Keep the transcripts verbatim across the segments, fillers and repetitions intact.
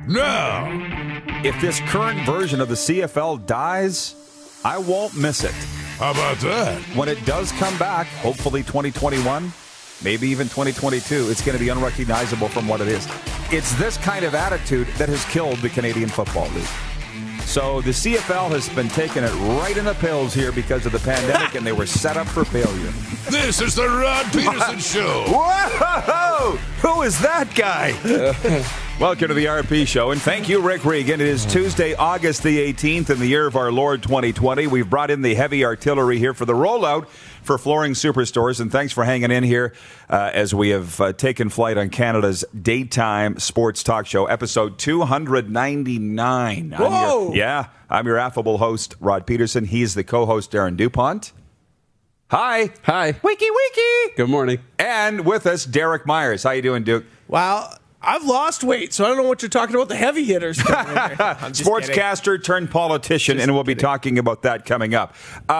now. If this current version of the C F L dies, I won't miss it. How about that? When it does come back, hopefully twenty twenty-one, maybe even twenty twenty-two, it's going to be unrecognizable from what it is. It's this kind of attitude that has killed the Canadian Football League. So the C F L has been taking it right in the pills here because of the pandemic, and they were set up for failure. This is the Rod Peterson Show. Whoa! Who is that guy? Welcome to the R P Show, and thank you, Rick Regan. It is Tuesday, August the eighteenth, in the year of our Lord twenty twenty. We've brought in the heavy artillery here for the rollout for Flooring Superstores, and thanks for hanging in here uh, as we have uh, taken flight on Canada's daytime sports talk show, episode two ninety-nine. Whoa! I'm your, yeah, I'm your affable host, Rod Peterson. He's the co-host, Darren DuPont. Hi. Hi. Wiki wiki. Good morning. And with us, Derek Myers. How you doing, Duke? Wow. I've lost weight, so I don't know what you're talking about. The heavy hitters. Sportscaster turned politician, Just and we'll be kidding. talking about that coming up.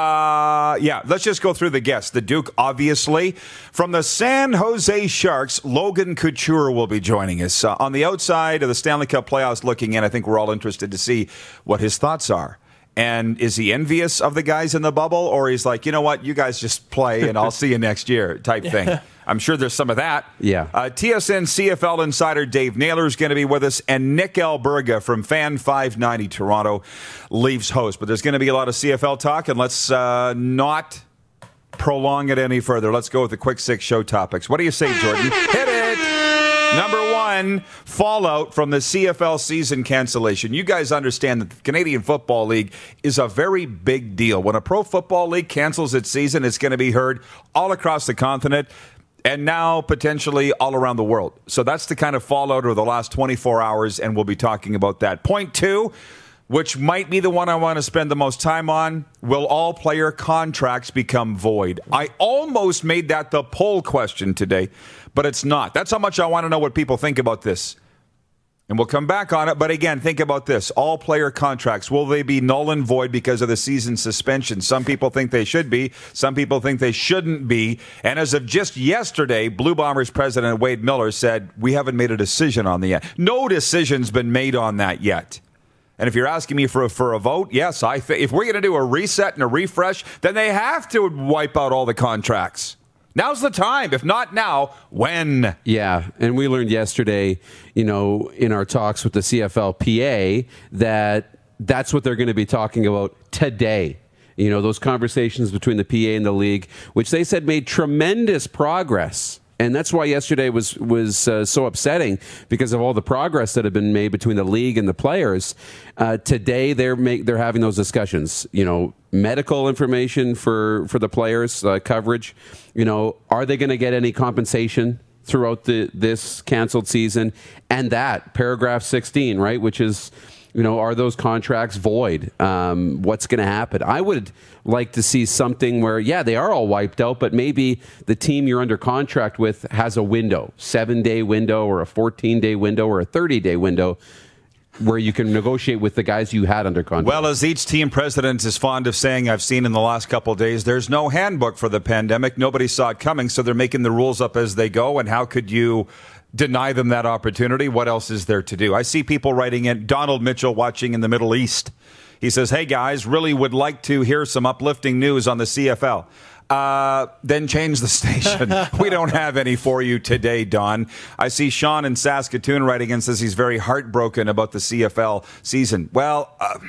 Uh, yeah, let's just go through the guests. The Duke, obviously. From the San Jose Sharks, Logan Couture will be joining us. Uh, on the outside of the Stanley Cup playoffs looking in, I think we're all interested to see what his thoughts are. And is he envious of the guys in the bubble, or he's like, you know what, you guys just play, and I'll see you next year type thing? I'm sure there's some of that. Yeah. Uh, T S N C F L insider Dave Naylor is going to be with us, and Nick Alberga from Fan five ninety Toronto leaves host. But there's going to be a lot of C F L talk, and let's uh, not prolong it any further. Let's go with the quick six show topics. What do you say, Jordan? Hit it! Number one, fallout from the C F L season cancellation. You guys understand that the Canadian Football League is a very big deal. When a pro football league cancels its season, it's going to be heard all across the continent and now potentially all around the world. So that's the kind of fallout of the last twenty-four hours, and we'll be talking about that. Point two, which might be the one I want to spend the most time on, will all player contracts become void? I almost made that the poll question today, but it's not. That's how much I want to know what people think about this. And we'll come back on it, but again, think about this. All player contracts, will they be null and void because of the season suspension? Some people think they should be. Some people think they shouldn't be. And as of just yesterday, Blue Bombers president Wade Miller said, we haven't made a decision on the yet. No decision's been made on that yet. And if you're asking me for a, for a vote, yes, I th- if we're going to do a reset and a refresh, then they have to wipe out all the contracts. Now's the time. If not now, when? Yeah, and we learned yesterday, you know, in our talks with the C F L P A that that's what they're going to be talking about today. You know, those conversations between the P A and the league, which they said made tremendous progress. And that's why yesterday was was uh, so upsetting, because of all the progress that had been made between the league and the players. Uh, today they're make, they're having those discussions. You know, medical information for for the players, uh, coverage. You know, are they going to get any compensation throughout the this canceled season? And that paragraph sixteen, right, which is, you know, are those contracts void? Um, what's going to happen? I would like to see something where, yeah, they are all wiped out, but maybe the team you're under contract with has a window, seven-day window or a fourteen-day window or a thirty-day window where you can negotiate with the guys you had under contract. Well, as each team president is fond of saying, I've seen in the last couple of days, there's no handbook for the pandemic. Nobody saw it coming, so they're making the rules up as they go, and how could you deny them that opportunity? What else is there to do? I see people writing in, Donald Mitchell watching in the Middle East. He says, hey guys, really would like to hear some uplifting news on the C F L. Uh, then change the station. We don't have any for you today, Don. I see Sean in Saskatoon writing in, says he's very heartbroken about the C F L season. Well, uh,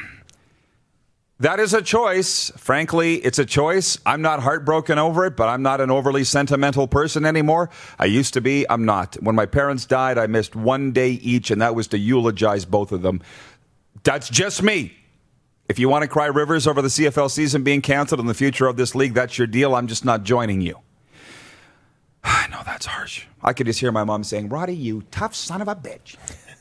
that is a choice. Frankly, it's a choice. I'm not heartbroken over it, but I'm not an overly sentimental person anymore. I used to be. I'm not. When my parents died, I missed one day each, and that was to eulogize both of them. That's just me. If you want to cry rivers over the C F L season being canceled and the future of this league, that's your deal. I'm just not joining you. I know that's harsh. I could just hear my mom saying, Roddy, you tough son of a bitch.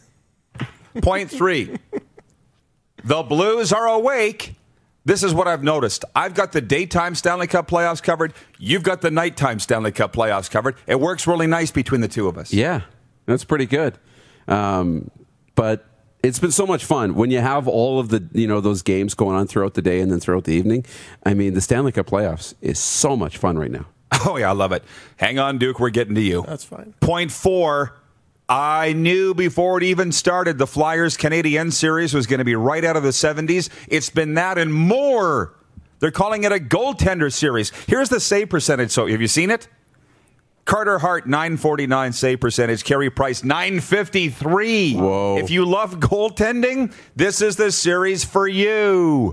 Point three. The Blues are awake. This is what I've noticed. I've got the daytime Stanley Cup playoffs covered. You've got the nighttime Stanley Cup playoffs covered. It works really nice between the two of us. Yeah, that's pretty good. Um, but it's been so much fun when you have all of the, you know, those games going on throughout the day and then throughout the evening. I mean, the Stanley Cup playoffs is so much fun right now. Oh, yeah, I love it. Hang on, Duke. We're getting to you. That's fine. Point four. I knew before it even started the Flyers Canadiens series was going to be right out of the seventies. It's been that and more. They're calling it a goaltender series. Here's the save percentage. So have you seen it? Carter Hart, nine forty-nine save percentage. Carey Price, nine fifty-three. Whoa. If you love goaltending, this is the series for you.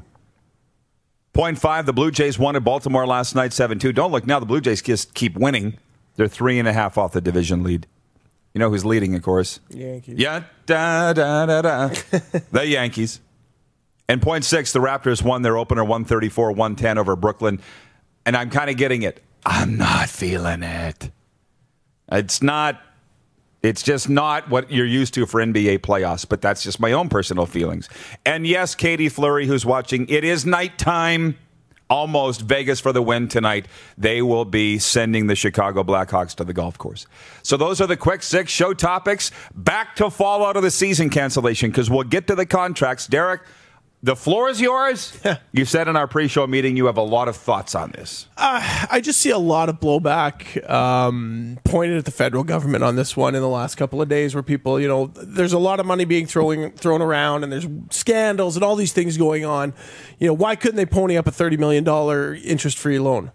Point five, the Blue Jays won at Baltimore last night, seven two. Don't look now, the Blue Jays just keep winning. They're three and a half off the division lead. You know who's leading, of course? Yankees. Yeah, da, da, da, da. The Yankees. And point six, the Raptors won their opener one thirty-four one ten over Brooklyn. And I'm kind of getting it. I'm not feeling it. It's not, it's just not what you're used to for N B A playoffs, but that's just my own personal feelings. And yes, Katie Fleury, who's watching, it is nighttime. Almost Vegas for the win tonight. They will be sending the Chicago Blackhawks to the golf course. So those are the quick six show topics. Back to fallout of the season cancellation, because we'll get to the contracts. Derek, the floor is yours. You said in our pre-show meeting you have a lot of thoughts on this. Uh, I just see a lot of blowback um, pointed at the federal government on this one in the last couple of days, where people, you know, there's a lot of money being throwing, thrown around, and there's scandals and all these things going on. You know, why couldn't they pony up a thirty million dollars interest-free loan?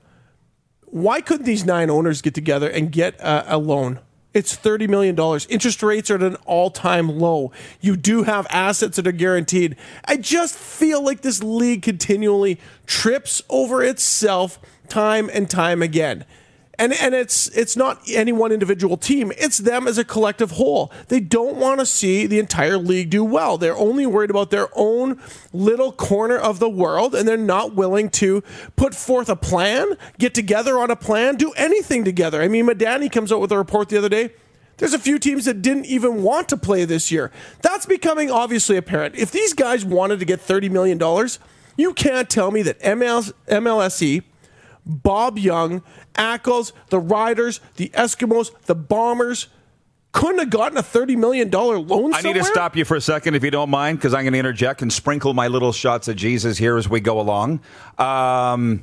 Why couldn't these nine owners get together and get a, a loan? It's thirty million dollars. Interest rates are at an all-time low. You do have assets that are guaranteed. I just feel like this league continually trips over itself time and time again. And and it's it's not any one individual team. It's them as a collective whole. They don't want to see the entire league do well. They're only worried about their own little corner of the world, and they're not willing to put forth a plan, get together on a plan, do anything together. I mean, Madani comes out with a report the other day. There's a few teams that didn't even want to play this year. That's becoming obviously apparent. If these guys wanted to get thirty million dollars, you can't tell me that M L S E, Bob Young, Ackles, the Riders, the Eskimos, the Bombers couldn't have gotten a thirty million dollars loan I somewhere? need to stop you for a second, if you don't mind, because I'm going to interject and sprinkle my little shots of Jesus here as we go along. Um,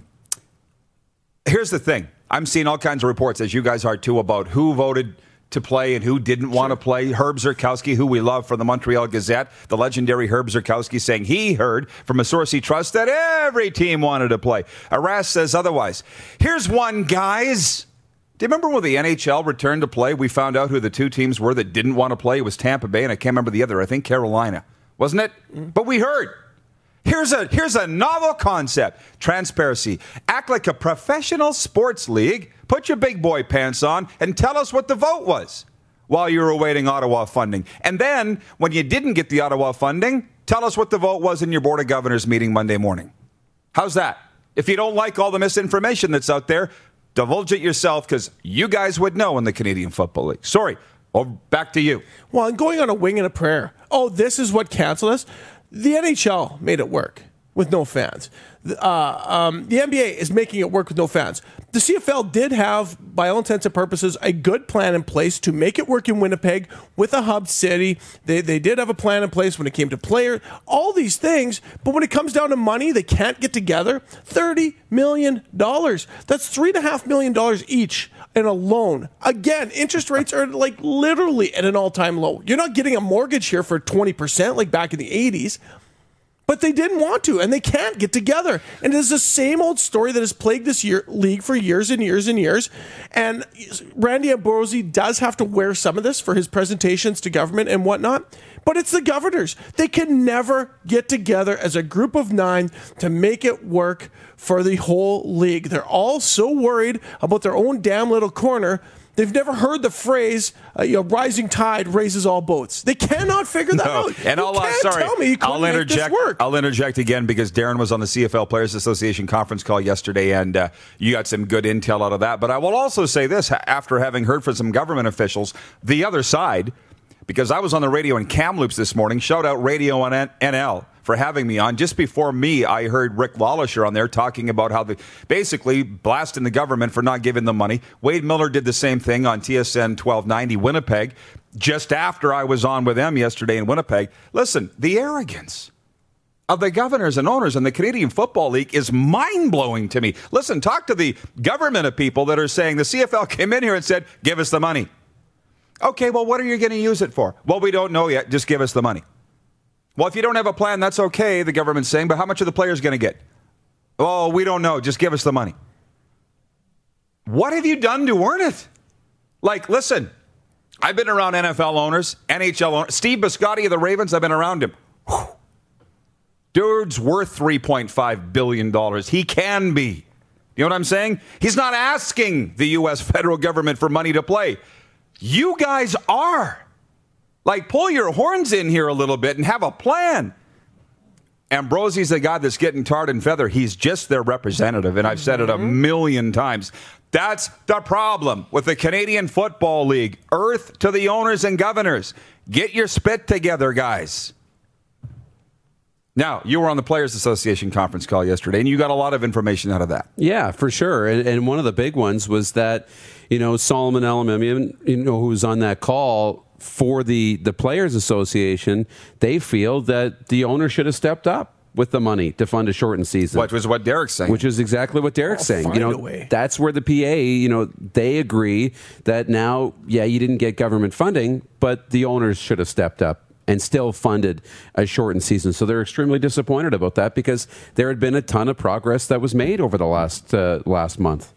here's the thing. I'm seeing all kinds of reports, as you guys are too, about who voted to play and who didn't want to play. Herb Zurkowski, who we love from the Montreal Gazette, the legendary Herb Zurkowski, saying he heard from a source he trusts that every team wanted to play. Arras says otherwise. Here's one, guys. Do you remember when the N H L returned to play? We found out who the two teams were that didn't want to play. It was Tampa Bay, and I can't remember the other. I think Carolina. Wasn't it? Mm-hmm. But we heard. Here's a, here's a novel concept. Transparency. Act like a professional sports league. Put your big boy pants on and tell us what the vote was while you were awaiting Ottawa funding. And then, when you didn't get the Ottawa funding, tell us what the vote was in your Board of Governors meeting Monday morning. How's that? If you don't like all the misinformation that's out there, divulge it yourself, because you guys would know in the Canadian Football League. Sorry. Oh, back to you. Well, I'm going on a wing and a prayer. Oh, this is what canceled us? The N H L made it work with no fans. Uh, um, the N B A is making it work with no fans. The C F L did have, by all intents and purposes, a good plan in place to make it work in Winnipeg with a hub city. They they did have a plan in place when it came to player, all these things. But when it comes down to money, they can't get together. thirty million dollars. That's three point five million dollars each in a loan. Again, interest rates are like literally at an all-time low. You're not getting a mortgage here for twenty percent like back in the eighties. But they didn't want to, and they can't get together. And it is the same old story that has plagued this year, league for years and years and years. And Randy Ambrosie does have to wear some of this for his presentations to government and whatnot. But it's the governors. They can never get together as a group of nine to make it work for the whole league. They're all so worried about their own damn little corner. They've never heard the phrase, uh, you know, rising tide raises all boats. They cannot figure that no. out. And you I'll, can't uh, sorry, tell me you couldn't I'll make interject, this work. I'll interject again, because Darren was on the C F L Players Association conference call yesterday, and uh, you got some good intel out of that. But I will also say this, after having heard from some government officials, the other side, because I was on the radio in Kamloops this morning. Shout out Radio on N L for having me on. Just before me, I heard Rick Lawlisher on there talking about how they basically blasting the government for not giving them money. Wade Miller did the same thing on T S N twelve ninety Winnipeg just after I was on with them yesterday in Winnipeg. Listen, the arrogance of the governors and owners in the Canadian Football League is mind-blowing to me. Listen, talk to the government of people that are saying the C F L came in here and said, give us the money. Okay, well, what are you going to use it for? Well, we don't know yet. Just give us the money. Well, if you don't have a plan, that's okay, the government's saying, but how much are the players going to get? Oh, we don't know. Just give us the money. What have you done to earn it? Like, listen, I've been around N F L owners, N H L owners. Steve Biscotti of the Ravens, I've been around him. Whew. Dude's worth three point five billion dollars. He can be. You know what I'm saying? He's not asking the U S federal government for money to play. You guys are. Like, pull your horns in here a little bit and have a plan. Ambrosie's the guy that's getting tarred and feathered. He's just their representative, and I've said it a million times. That's the problem with the Canadian Football League. Earth to the owners and governors. Get your spit together, guys. Now, you were on the Players Association conference call yesterday, and you got a lot of information out of that. Yeah, for sure. And, and one of the big ones was that, you know, Solomon Elimimian, you know, who was on that call for the, the Players Association, they feel that the owner should have stepped up with the money to fund a shortened season. Which was what Derek's saying. Which is exactly what Derek's Oh, saying. You know, find a way. that's where the P A, you know, they agree that now, yeah, you didn't get government funding, but the owners should have stepped up and still funded a shortened season. So they're extremely disappointed about that because there had been a ton of progress that was made over the last uh, last month.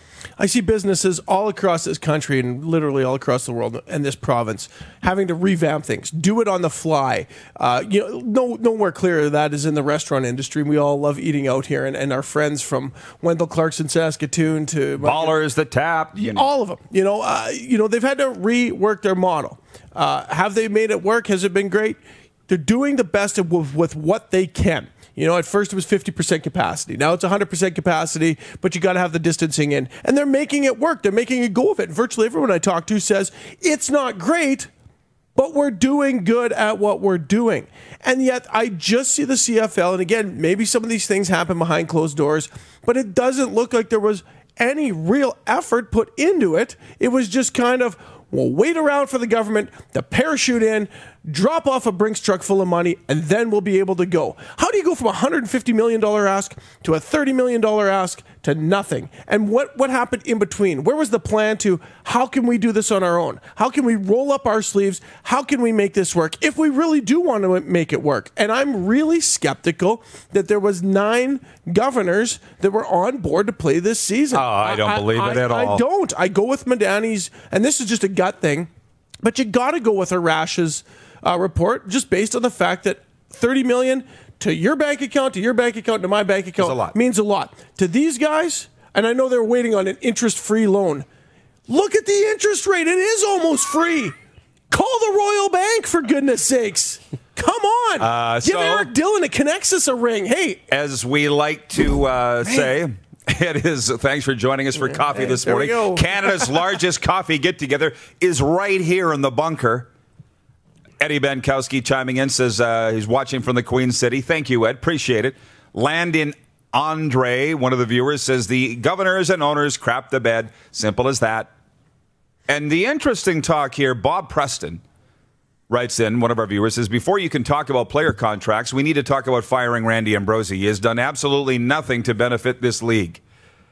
I see businesses all across this country and literally all across the world and this province having to revamp things, do it on the fly. Uh, you know, no, nowhere clearer that is in the restaurant industry. We all love eating out here, and, and our friends from Wendell Clarkson, Saskatoon to Ballers, the Tap, you know. all of them. You know, uh, you know, they've had to rework their model. Uh, have they made it work? Has it been great? They're doing the best of, with, with what they can. You know, at first it was fifty percent capacity. Now it's one hundred percent capacity, but you got to have the distancing in. And they're making it work. They're making a go of it. Virtually everyone I talk to says, it's not great, but we're doing good at what we're doing. And yet I just see the C F L, and again, maybe some of these things happen behind closed doors, but it doesn't look like there was any real effort put into it. It was just kind of, we'll wait around for the government to parachute in, drop off a Brinks truck full of money, and then we'll be able to go. How do you go from a one hundred fifty million dollars ask to a thirty million dollars ask to nothing? And what, what happened in between? Where was the plan to, how can we do this on our own? How can we roll up our sleeves? How can we make this work if we really do want to make it work? And I'm really skeptical that there was nine governors that were on board to play this season. Oh, I don't believe it at all. I don't. I go with Madani's, and this is just a gut thing, but you got to go with Arash's uh, report just based on the fact that thirty million dollars to your bank account, to your bank account, to my bank account a lot. means a lot. To these guys, and I know they're waiting on an interest-free loan, look at the interest rate. It is almost free. Call the Royal Bank, for goodness sakes. Come on. Uh, Give so- Eric Dillon at Connexus a ring. Hey, As we like to uh, say, it is. Thanks for joining us for coffee this there we morning. go. Canada's largest coffee get-together is right here in the bunker. Eddie Benkowski chiming in says uh, he's watching from the Queen City. Thank you, Ed. Appreciate it. Landon Andre, one of the viewers, says the governors and owners crap the bed. Simple as that. And the interesting talk here, Bob Preston writes in, one of our viewers, says, before you can talk about player contracts, we need to talk about firing Randy Ambrosie. He has done absolutely nothing to benefit this league.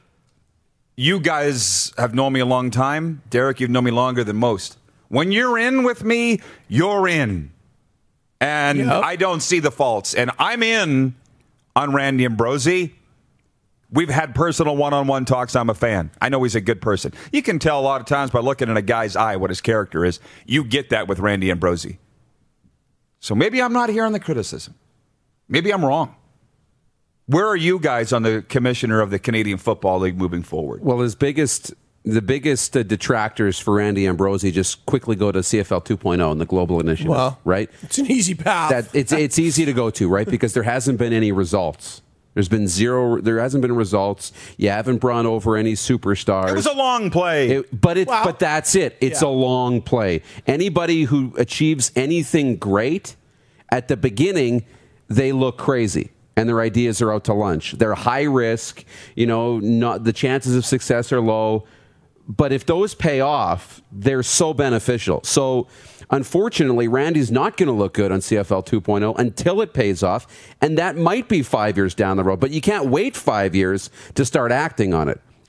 You guys have known me a long time. Derek, you've known me longer than most. When you're in with me, you're in. And Yep. I don't see the faults. And I'm in on Randy Ambrosie. We've had personal one-on-one talks. I'm a fan. I know he's a good person. You can tell a lot of times by looking in a guy's eye what his character is. You get that with Randy Ambrosie. So maybe I'm not hearing the criticism. Maybe I'm wrong. Where are you guys on the commissioner of the Canadian Football League moving forward? Well, his biggest, the biggest uh, detractors for Randy Ambrosie just quickly go to C F L two point oh and the global initiative, Well, right? it's an easy path. That it's it's easy to go to, right? Because there hasn't been any results. There's been zero. There hasn't been results. You haven't brought over any superstars. It was a long play. It- but it, Wow. but that's it. It's Yeah. a long play. Anybody who achieves anything great at the beginning, they look crazy and their ideas are out to lunch. They're high risk. You know, not the chances of success are low. But if those pay off, they're so beneficial. So, unfortunately, Randy's not going to look good on C F L two point oh until it pays off. And that might be five years down the road. But you can't wait five years to start acting on it.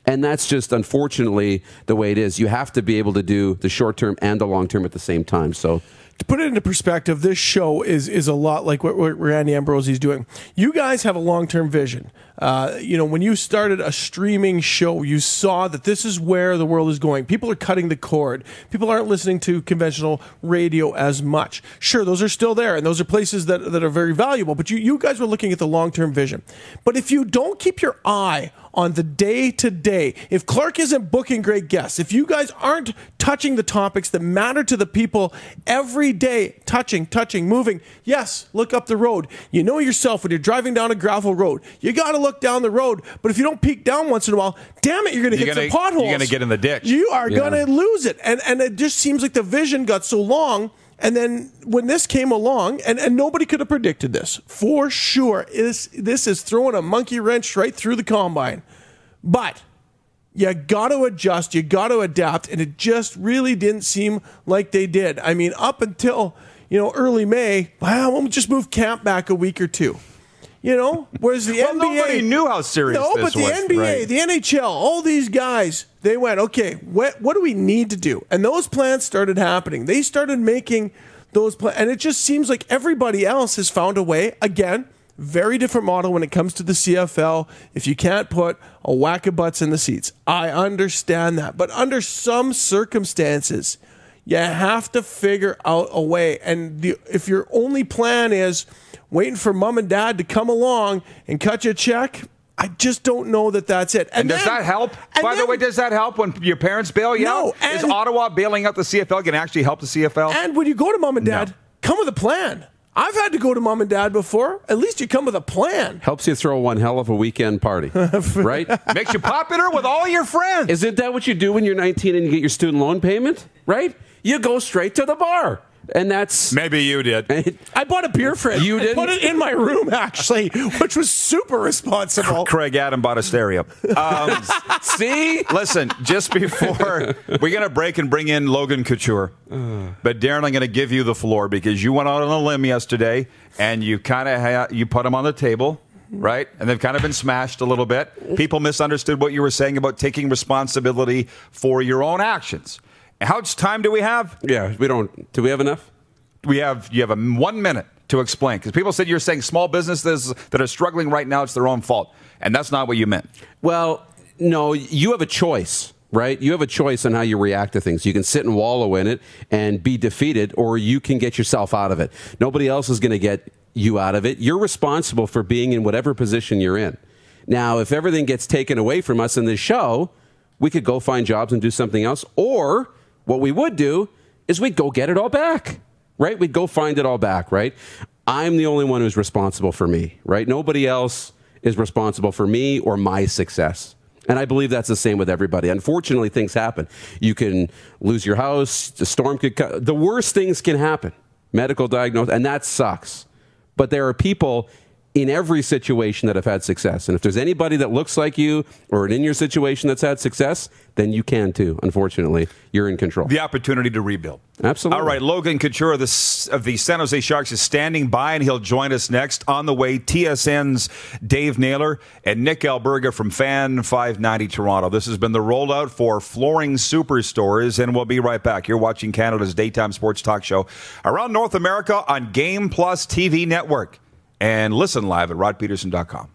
And that's just, unfortunately, the way it is. You have to be able to do the short term and the long term at the same time. So, to put it into perspective, this show is is a lot like what, what Randy Ambrosie is doing. You guys have a long-term vision. Uh, you know, when you started a streaming show, you saw that this is where the world is going. People are cutting the cord. People aren't listening to conventional radio as much. Sure, those are still there, and those are places that, that are very valuable, but you, you guys were looking at the long-term vision. But if you don't keep your eye on the day-to-day, if Clark isn't booking great guests, if you guys aren't touching the topics that matter to the people every day, touching, touching, moving, yes, look up the road. You know yourself when you're driving down a gravel road, you got to look down the road, but if you don't peek down once in a while, damn it, you're going to hit gonna, some potholes. You're going to get in the ditch. You are Yeah. going to lose it. And, and it just seems like the vision got so long. And then when this came along, and, and nobody could have predicted this, for sure, this, this is throwing a monkey wrench right through the combine. But you got to adjust, you got to adapt, and it just really didn't seem like they did. I mean, up until, you know, early May, well, we'll just move camp back a week or two. You know, whereas the well, N B A... nobody knew how serious No, this but the was. N B A, Right. the N H L, all these guys, they went, okay, what, what do we need to do? And those plans started happening. They started making those plans, and it just seems like everybody else has found a way, again, very different model when it comes to the C F L. If you can't put a whack of butts in the seats, I understand that. But under some circumstances, you have to figure out a way. And the, if your only plan is waiting for mom and dad to come along and cut you a check, I just don't know that that's it. And, and does then, that help? By then, the way, does that help when your parents bail you No, out? and- Is Ottawa bailing out the C F L going to actually help the C F L? And when you go to mom and dad, No. come with a plan. I've had to go to mom and dad before. At least you come with a plan. helps you throw one hell of a weekend party, right? Makes you popular with all your friends. Isn't that what you do when you're nineteen and you get your student loan payment, right? You go straight to the bar. And that's... Maybe you did. I bought a beer fridge. You I didn't? put it in my room, actually, which was super responsible. Craig Adam bought a stereo. Um, See? listen, just before we're going to break and bring in Logan Couture, but Darren, I'm going to give you the floor because you went out on a limb yesterday and you kind of ha- you put them on the table, right? And they've kind of been smashed a little bit. People misunderstood what you were saying about taking responsibility for your own actions. How much time do we have? Yeah, we don't... Do we have enough? We have you have a one minute to explain because people said you're saying small businesses that are struggling right now, it's their own fault, and that's not what you meant. Well, no, you have a choice, right? You have a choice on how you react to things. You can sit and wallow in it and be defeated, or you can get yourself out of it. Nobody else is going to get you out of it. You're responsible for being in whatever position you're in. Now, if everything gets taken away from us in this show, we could go find jobs and do something else, or what we would do is we'd go get it all back, right? We'd go find it all back, right? I'm the only one who's responsible for me, right? Nobody else is responsible for me or my success. And I believe that's the same with everybody. Unfortunately, things happen. You can lose your house, the storm could come. The worst things can happen. Medical diagnosis, and that sucks. But there are people in every situation that have had success. And if there's anybody that looks like you or in your situation that's had success, then you can too. Unfortunately, you're in control. The opportunity to rebuild. Absolutely. All right, Logan Couture of the, of the San Jose Sharks is standing by, and he'll join us next. On the way, T S N's Dave Naylor and Nick Alberga from Fan five ninety Toronto. This has been the rollout for Flooring Superstores, and we'll be right back. You're watching Canada's daytime sports talk show around North America on Game Plus T V Network. And listen live at rod peterson dot com.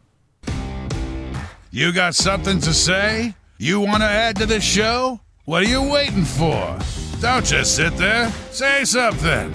You got something to say? You want to add to the show? What are you waiting for? Don't just sit there. Say something.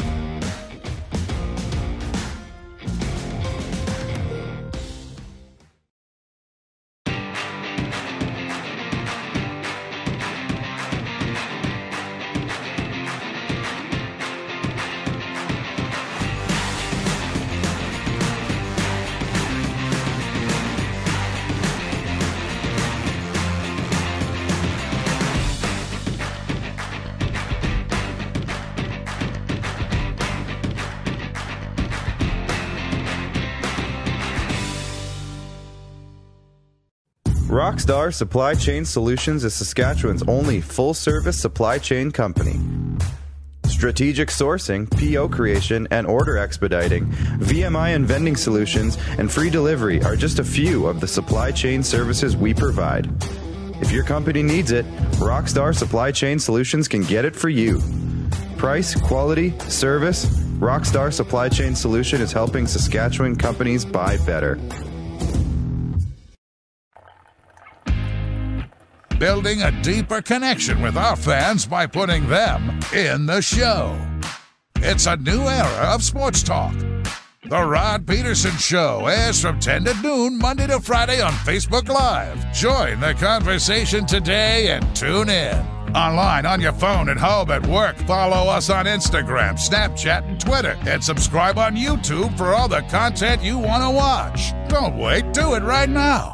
Rockstar Supply Chain Solutions is Saskatchewan's only full-service supply chain company. Strategic sourcing, P O creation, and order expediting, V M I and vending solutions, and free delivery are just a few of the supply chain services we provide. If your company needs it, Rockstar Supply Chain Solutions can get it for you. Price, quality, service, Rockstar Supply Chain Solution is helping Saskatchewan companies buy better. Building a deeper connection with our fans by putting them in the show. It's a new era of sports talk. The Rod Peterson Show airs from ten to noon, Monday to Friday on Facebook Live. Join the conversation today and tune in. Online, on your phone, at home, at work. Follow us on Instagram, Snapchat, and Twitter. And subscribe on YouTube for all the content you want to watch. Don't wait. Do it right now.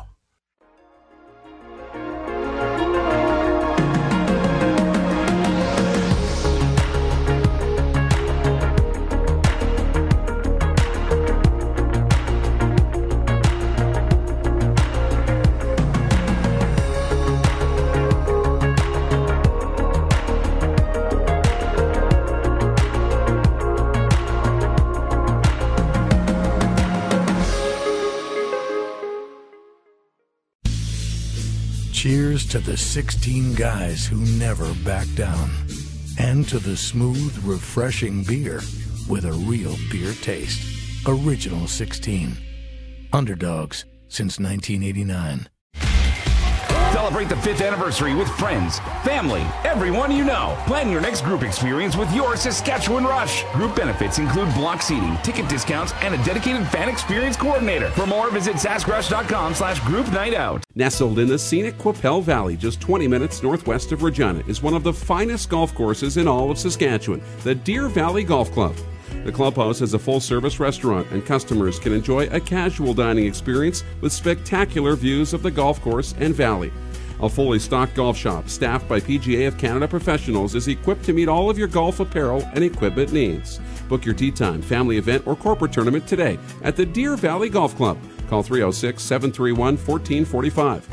Cheers to the sixteen guys who never back down. And to the smooth, refreshing beer with a real beer taste. Original sixteen. Underdogs since nineteen eighty-nine. Celebrate the fifth anniversary with friends, family, everyone you know. Plan your next group experience with your Saskatchewan Rush. Group benefits include block seating, ticket discounts, and a dedicated fan experience coordinator. For more, visit saskrush.com slash group night out. Nestled in the scenic Qu'Appelle Valley, just twenty minutes northwest of Regina, is one of the finest golf courses in all of Saskatchewan, the Deer Valley Golf Club. The clubhouse has a full-service restaurant, and customers can enjoy a casual dining experience with spectacular views of the golf course and valley. A fully stocked golf shop, staffed by P G A of Canada professionals, is equipped to meet all of your golf apparel and equipment needs. Book your tee time, family event, or corporate tournament today at the Deer Valley Golf Club. Call three oh six, seven three one, one four four five.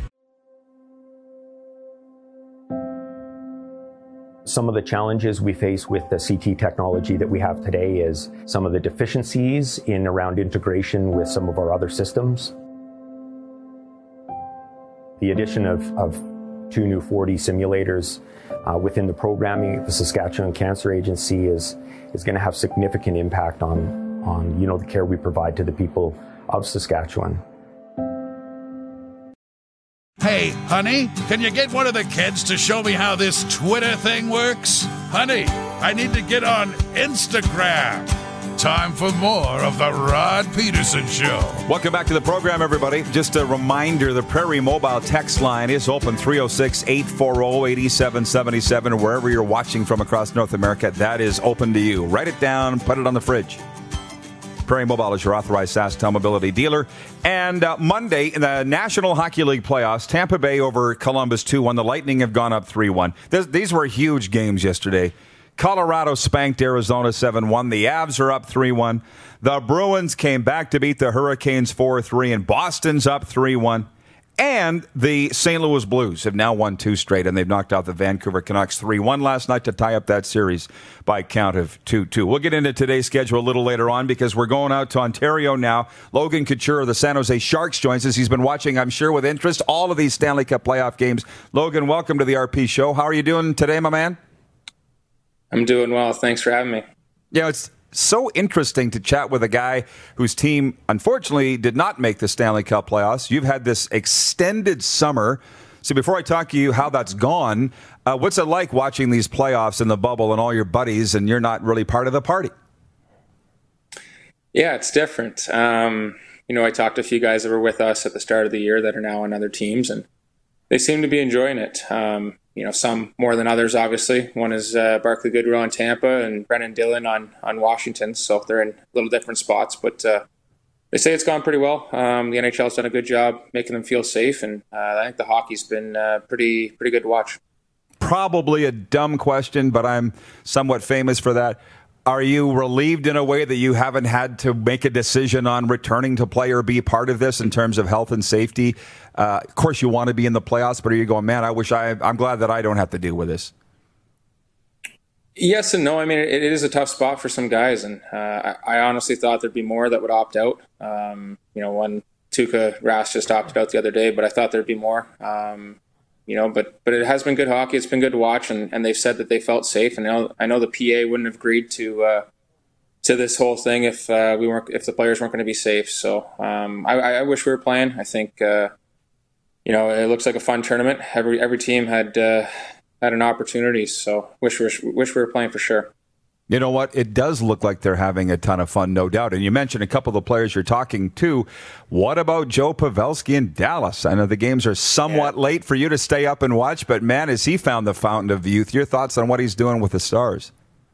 Some of the challenges we face with the C T technology that we have today is some of the deficiencies in around integration with some of our other systems. The addition of, of two new four D simulators uh, within the programming of the Saskatchewan Cancer Agency is is going to have significant impact on, on you know, the care we provide to the people of Saskatchewan. Hey, honey, can you get one of the kids to show me how this Twitter thing works? Honey, I need to get on Instagram. Time for more of the Rod Peterson Show. Welcome back to the program, everybody. Just a reminder, the Prairie Mobile text line is open, three oh six, eight four oh, eight seven seven seven. Wherever you're watching from across North America, that is open to you. Write it down, put it on the fridge. Prairie Mobile is your authorized SaskTel mobility dealer. And uh, Monday, in the National Hockey League playoffs, Tampa Bay over Columbus two one. The Lightning have gone up three one. This, these were huge games yesterday. Colorado spanked Arizona seven one. The Avs are up three one. The Bruins came back to beat the Hurricanes four three, and Boston's up three one. And the Saint Louis Blues have now won two straight, and they've knocked out the Vancouver Canucks three one last night to tie up that series by a count of two two. We'll get into today's schedule a little later on because we're going out to Ontario now. Logan Couture of the San Jose Sharks joins us. He's been watching, I'm sure, with interest, all of these Stanley Cup playoff games. Logan, welcome to the R P Show. How are you doing today, my man? I'm doing well. Thanks for having me. Yeah, it's so interesting to chat with a guy whose team, unfortunately, did not make the Stanley Cup playoffs. You've had this extended summer. So before I talk to you how that's gone, uh, what's it like watching these playoffs in the bubble and all your buddies and you're not really part of the party? Yeah, it's different. Um, you know, I talked to a few guys that were with us at the start of the year that are now on other teams, and they seem to be enjoying it. Um, you know, some more than others, obviously. One is uh, Barclay Goodrow on Tampa and Brennan Dillon on, on Washington. So they're in little different spots, but uh, they say it's gone pretty well. Um, the N H L's done a good job making them feel safe, and uh, I think the hockey's been uh, pretty pretty good to watch. Probably a dumb question, but I'm somewhat famous for that. Are you relieved in a way that you haven't had to make a decision on returning to play or be part of this in terms of health and safety? Uh, of course, you want to be in the playoffs, but are you going, man, I wish I, I'm glad that I don't have to deal with this? Yes and no. I mean, it, it is a tough spot for some guys, and uh, I, I honestly thought there'd be more that would opt out. Um, you know, one, Tuukka Rask just opted out the other day, but I thought there'd be more. Um, you know, but but it has been good hockey. It's been good to watch, and, and they've said that they felt safe. And I know, I know the P A wouldn't have agreed to uh, to this whole thing if uh, we weren't if the players weren't going to be safe. So um, I, I wish we were playing. I think uh, you know it looks like a fun tournament. Every every team had uh, had an opportunity. So wish we were, wish we were playing for sure. You know what? It does look like they're having a ton of fun, no doubt. And you mentioned a couple of the players you're talking to. What about Joe Pavelski in Dallas? I know the games are somewhat yeah. late for you to stay up and watch, but man, has he found the fountain of youth. Your thoughts on what he's doing with the Stars?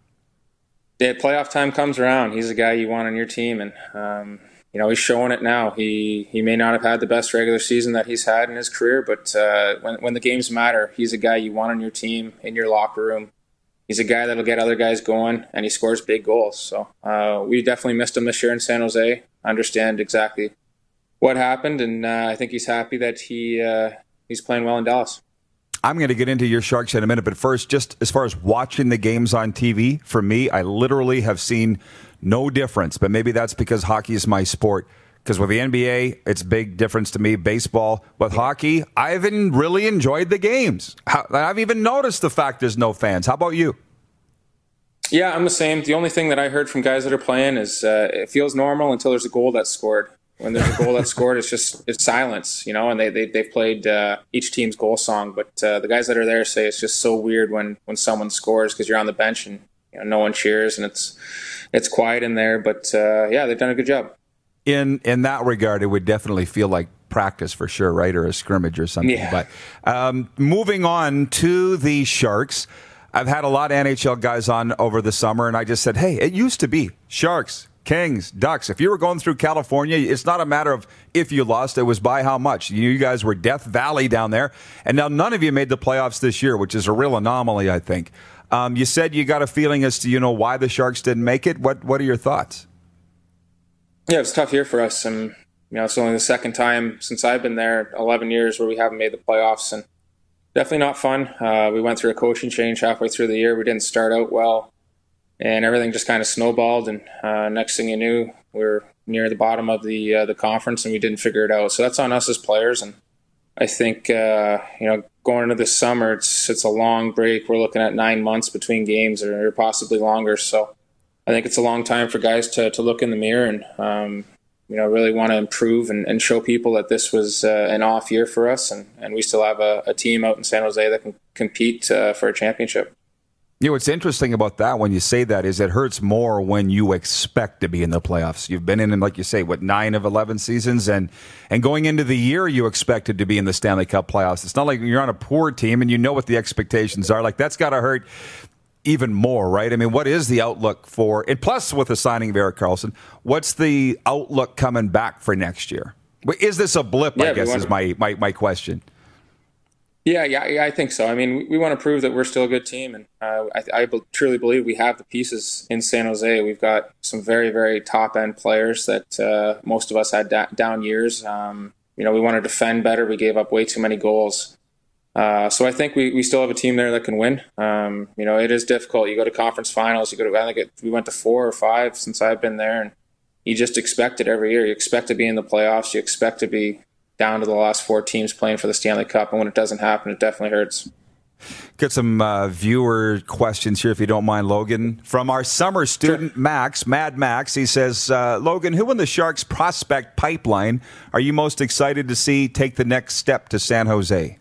Yeah, playoff time comes around. He's a guy you want on your team, and um, you know he's showing it now. He he may not have had the best regular season that he's had in his career, but uh, when when the games matter, he's a guy you want on your team, in your locker room. He's a guy that'll get other guys going, and he scores big goals. So uh, we definitely missed him this year in San Jose. I understand exactly what happened, and uh, I think he's happy that he uh, he's playing well in Dallas. I'm going to get into your Sharks in a minute, but first, just as far as watching the games on T V, for me, I literally have seen no difference, but maybe that's because hockey is my sport. Because with the N B A, it's a big difference to me. Baseball, with hockey, I've even really enjoyed the games. I've even noticed the fact there's no fans. How about you? Yeah, I'm the same. The only thing that I heard from guys that are playing is uh, it feels normal until there's a goal that's scored. When there's a goal that's scored, it's just it's silence, you know. And they, they they've played uh, each team's goal song, but uh, the guys that are there say it's just so weird when when someone scores because you're on the bench and you know, no one cheers and it's it's quiet in there. But uh, yeah, they've done a good job. In in that regard, it would definitely feel like practice for sure, right? Or a scrimmage or something. Yeah. But um, moving on to the Sharks, I've had a lot of N H L guys on over the summer, and I just said, hey, it used to be Sharks, Kings, Ducks. If you were going through California, it's not a matter of if you lost, it was by how much. You guys were Death Valley down there, and now none of you made the playoffs this year, which is a real anomaly, I think. Um, you said you got a feeling as to, you know, why the Sharks didn't make it. What What are your thoughts? Yeah, it was a tough year for us, and you know it's only the second time since I've been there, eleven years, where we haven't made the playoffs, and definitely not fun. Uh, we went through a coaching change halfway through the year. We didn't start out well, and everything just kind of snowballed. And uh, next thing you knew, we were near the bottom of the uh, the conference, and we didn't figure it out. So that's on us as players. And I think uh, you know going into this summer, it's it's a long break. We're looking at nine months between games, or, or possibly longer. So I think it's a long time for guys to, to look in the mirror and, um, you know, really want to improve and, and show people that this was uh, an off year for us. And, and we still have a, a team out in San Jose that can compete uh, for a championship. You know, what's interesting about that when you say that is it hurts more when you expect to be in the playoffs. You've been in, like you say, what, nine of eleven seasons, and and going into the year you expected to be in the Stanley Cup playoffs. It's not like you're on a poor team and you know what the expectations are. Like, that's got to hurt even more, right? I mean, what is the outlook for, and plus with the signing of Erik Karlsson, what's the outlook coming back for next year? Is this a blip, yeah, I guess, is my, my, my question. Yeah, yeah, yeah, I think so. I mean, we, we want to prove that we're still a good team, and uh, I, I be- truly believe we have the pieces in San Jose. We've got some very, very top-end players that uh, most of us had da- down years. Um, you know, we want to defend better. We gave up way too many goals. Uh, so I think we, we still have a team there that can win. Um, you know, it is difficult. You go to conference finals. You go to I think it, we went to four or five since I've been there, and you just expect it every year. You expect to be in the playoffs. You expect to be down to the last four teams playing for the Stanley Cup, and when it doesn't happen, it definitely hurts. Get some uh, viewer questions here, if you don't mind, Logan. From our summer student, sure. Max, Mad Max, he says, uh, Logan, who in the Sharks prospect pipeline are you most excited to see take the next step to San Jose?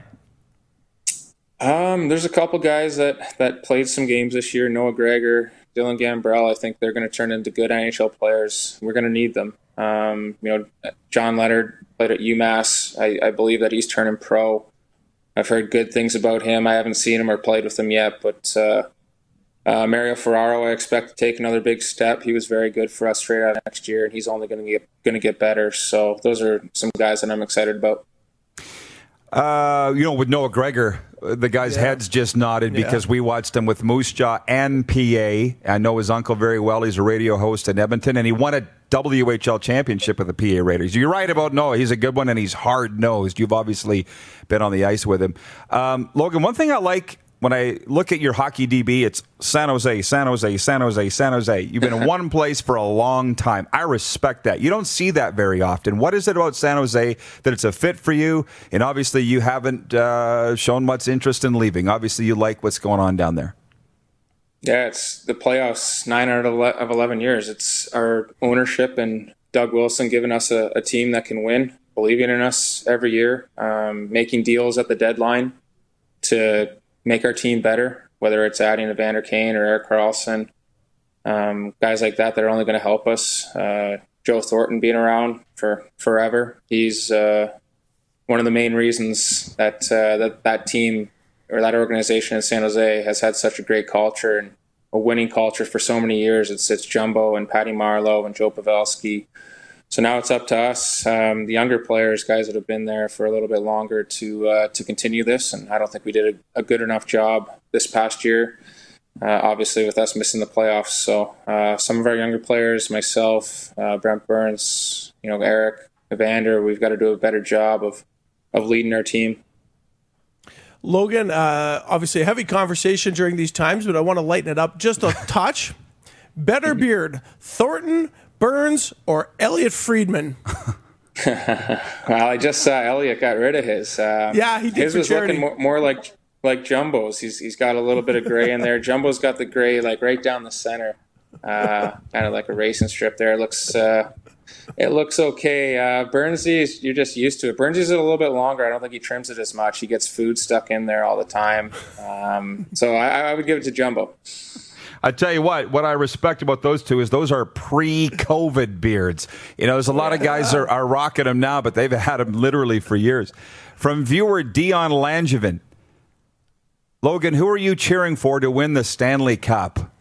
Um, there's a couple guys that, that played some games this year. Noah Gregor, Dylan Gambrell. I think they're going to turn into good N H L players. We're going to need them. Um, you know, John Leonard played at UMass. I, I believe that he's turning pro. I've heard good things about him. I haven't seen him or played with him yet, but uh, uh, Mario Ferraro, I expect to take another big step. He was very good for us straight out next year, and he's only going to get going to get better. So those are some guys that I'm excited about. Uh, you know, with Noah Gregor, the guy's yeah. head's just nodded yeah. because we watched him with Moose Jaw and P A. I know his uncle very well. He's a radio host in Edmonton, and he won a W H L championship with the P A Raiders. You're right about Noah. He's a good one, and he's hard-nosed. You've obviously been on the ice with him. Um, Logan, one thing I like when I look at your hockey D B, it's San Jose, San Jose, San Jose, San Jose. You've been in one place for a long time. I respect that. You don't see that very often. What is it about San Jose that it's a fit for you? And obviously you haven't uh, shown much interest in leaving. Obviously you like what's going on down there. Yeah, it's the playoffs nine out of eleven years. It's our ownership and Doug Wilson giving us a, a team that can win, believing in us every year, um, making deals at the deadline to make our team better, whether it's adding Evander Kane or Erik Karlsson, um, guys like that that are only going to help us. Uh, Joe Thornton being around for forever. He's uh, one of the main reasons that, uh, that that team or that organization in San Jose has had such a great culture and a winning culture for so many years. It's, it's Jumbo and Patty Marleau and Joe Pavelski. So now it's up to us, um, the younger players, guys that have been there for a little bit longer, to uh, to continue this. And I don't think we did a, a good enough job this past year, uh, obviously with us missing the playoffs. So uh, some of our younger players, myself, uh, Brent Burns, you know, Eric, Evander, we've got to do a better job of of leading our team. Logan, uh, obviously a heavy conversation during these times, but I want to lighten it up just a touch. Better beard, Thornton, Burns, or Elliot Friedman? Well, I just saw Elliot got rid of his. Um, yeah, he did. His for was charity. looking more, more like like Jumbo's. He's he's got a little bit of gray in there. Jumbo's got the gray like right down the center, uh, kind of like a racing strip there. It looks uh, it looks okay. Uh, Burnsy's, you're just used to it. Burnsy's a little bit longer. I don't think he trims it as much. He gets food stuck in there all the time. Um, so I, I would give it to Jumbo. I tell you what, what I respect about those two is those are pre-COVID beards. You know, there's a lot of guys are, are rocking them now, but they've had them literally for years. From viewer Dion Langevin, Logan, who are you cheering for to win the Stanley Cup?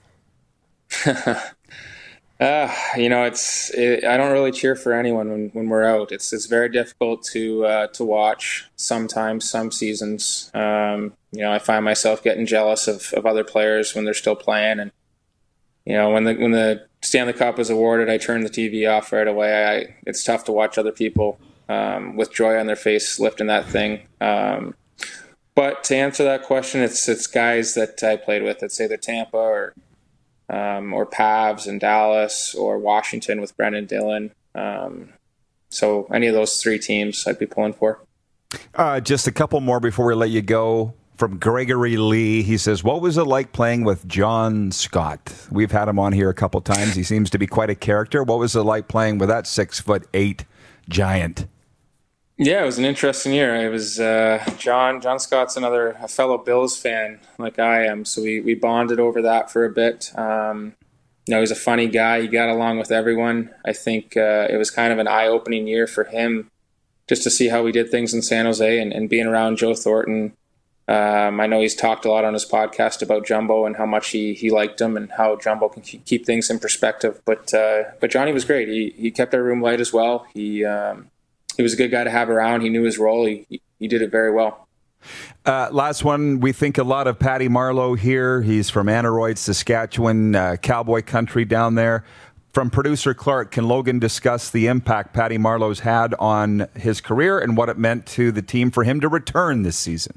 uh, you know, it's it, I don't really cheer for anyone when, when we're out. It's it's very difficult to uh, to watch sometimes, some seasons. Um, you know, I find myself getting jealous of, of other players when they're still playing. And, you know, when the when the Stanley Cup is awarded, I turn the T V off right away. I, it's tough to watch other people um, with joy on their face lifting that thing. Um, but to answer that question, it's it's guys that I played with. It's either Tampa or um, or Pavs in Dallas or Washington with Brendan Dillon. Um, so any of those three teams I'd be pulling for. Uh, just a couple more before we let you go. From Gregory Lee, he says, what was it like playing with John Scott? We've had him on here a couple times. He seems to be quite a character. What was it like playing with that six foot eight giant? Yeah, it was an interesting year. It was uh, John. John Scott's another a fellow Bills fan like I am, so we, we bonded over that for a bit. Um, you know, he's a funny guy. He got along with everyone. I think uh, it was kind of an eye-opening year for him, just to see how we did things in San Jose and, and being around Joe Thornton. Um, I know he's talked a lot on his podcast about Jumbo and how much he, he liked him and how Jumbo can keep things in perspective. But uh, but Johnny was great. He he kept our room light as well. He um, he was a good guy to have around. He knew his role. He he did it very well. Uh, last one, we think a lot of Patty Marleau here. He's from Aneroid, Saskatchewan, uh, cowboy country down there. From producer Clark, can Logan discuss the impact Patty Marleau's had on his career and what it meant to the team for him to return this season?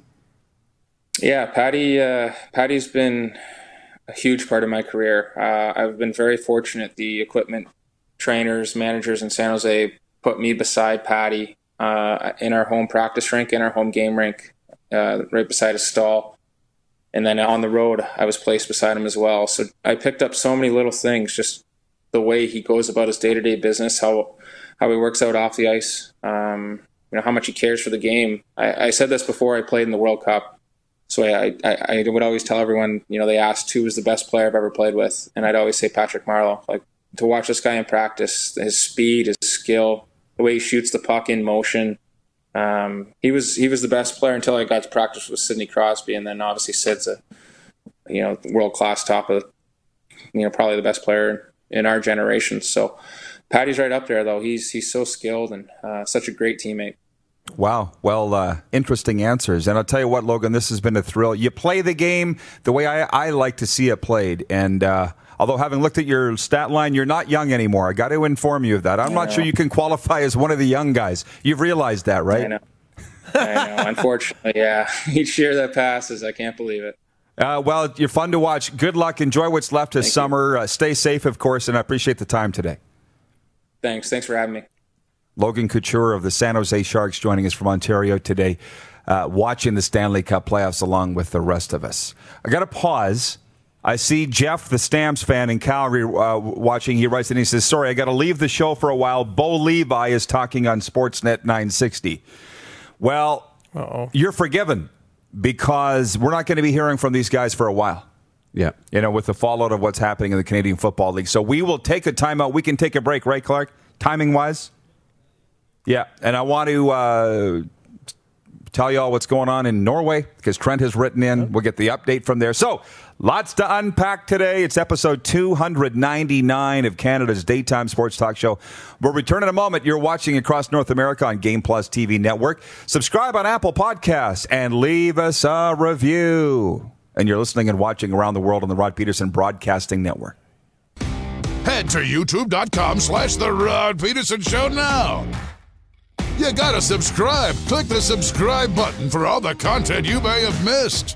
Yeah, Patty. Uh, Patty's been a huge part of my career. Uh, I've been very fortunate. The equipment trainers, managers in San Jose put me beside Patty uh, in our home practice rink, in our home game rink, uh, right beside his stall. And then on the road, I was placed beside him as well. So I picked up so many little things, just the way he goes about his day-to-day business, how how he works out off the ice, um, you know, how much he cares for the game. I, I said this before I played in the World Cup. So I, I, I would always tell everyone, you know, they asked who was the best player I've ever played with, and I'd always say Patrick Marleau. Like, to watch this guy in practice, his speed, his skill, the way he shoots the puck in motion. Um, he was he was the best player until I got to practice with Sidney Crosby, and then obviously Sid's a, you know, world class top of, you know, probably the best player in our generation. So Patty's right up there, though. He's he's so skilled and uh, such a great teammate. Wow. Well, uh, interesting answers. And I'll tell you what, Logan, this has been a thrill. You play the game the way I, I like to see it played. And uh, although having looked at your stat line, you're not young anymore. I got to inform you of that. I'm I not know. sure you can qualify as one of the young guys. You've realized that, right? I know. I know. Unfortunately, yeah. Each year that passes, I can't believe it. Uh, well, you're fun to watch. Good luck. Enjoy what's left of Thank summer. Uh, stay safe, of course, and I appreciate the time today. Thanks. Thanks for having me. Logan Couture of the San Jose Sharks joining us from Ontario today, uh, watching the Stanley Cup playoffs along with the rest of us. I got to pause. I see Jeff, the Stamps fan in Calgary, uh, watching. He writes and he says, sorry, I got to leave the show for a while. Bo Levi is talking on Sportsnet nine sixty. Well, Uh-oh. You're forgiven because we're not going to be hearing from these guys for a while. Yeah. You know, with the fallout of what's happening in the Canadian Football League. So we will take a timeout. We can take a break, right, Clark? Timing-wise? Yeah. And I want to uh, tell you all what's going on in Norway because Trent has written in. We'll get the update from there. So lots to unpack today. It's episode two ninety-nine of Canada's daytime sports talk show. We'll return in a moment. You're watching across North America on Game Plus T V Network. Subscribe on Apple Podcasts and leave us a review. And you're listening and watching around the world on the Rod Peterson Broadcasting Network. Head to youtube.com slash The Rod Peterson Show now. You gotta subscribe. Click the subscribe button for all the content you may have missed.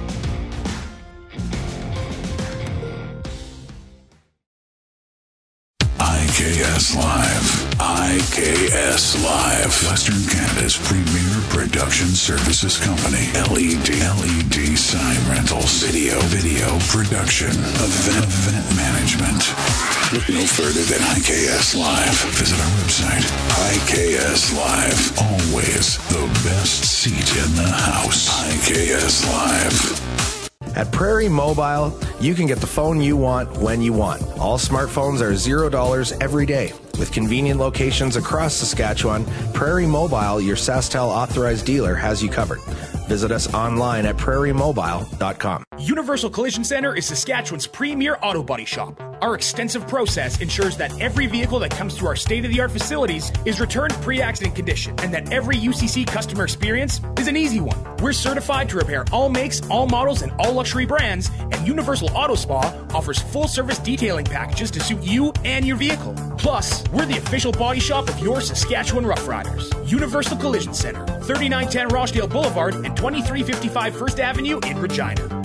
I K S Live. I K S Live. Western Canada's premier production services company. L E D. L E D sign rentals. Video. Video production. Event, event management. Look no further than I K S Live. Visit our website. I K S Live. Always the best seat in the house. I K S Live. At Prairie Mobile, you can get the phone you want when you want. All smartphones are zero dollars every day. With convenient locations across Saskatchewan, Prairie Mobile, your SaskTel authorized dealer, has you covered. Visit us online at prairie mobile dot com. Universal Collision Center is Saskatchewan's premier auto body shop. Our extensive process ensures that every vehicle that comes through our state-of-the-art facilities is returned pre-accident condition, and that every U C C customer experience is an easy one. We're certified to repair all makes, all models, and all luxury brands, and Universal Auto Spa offers full-service detailing packages to suit you and your vehicle. Plus, we're the official body shop of your Saskatchewan Rough Riders. Universal Collision Center, thirty-nine ten Rochdale Boulevard and twenty-three fifty-five First Avenue in Regina.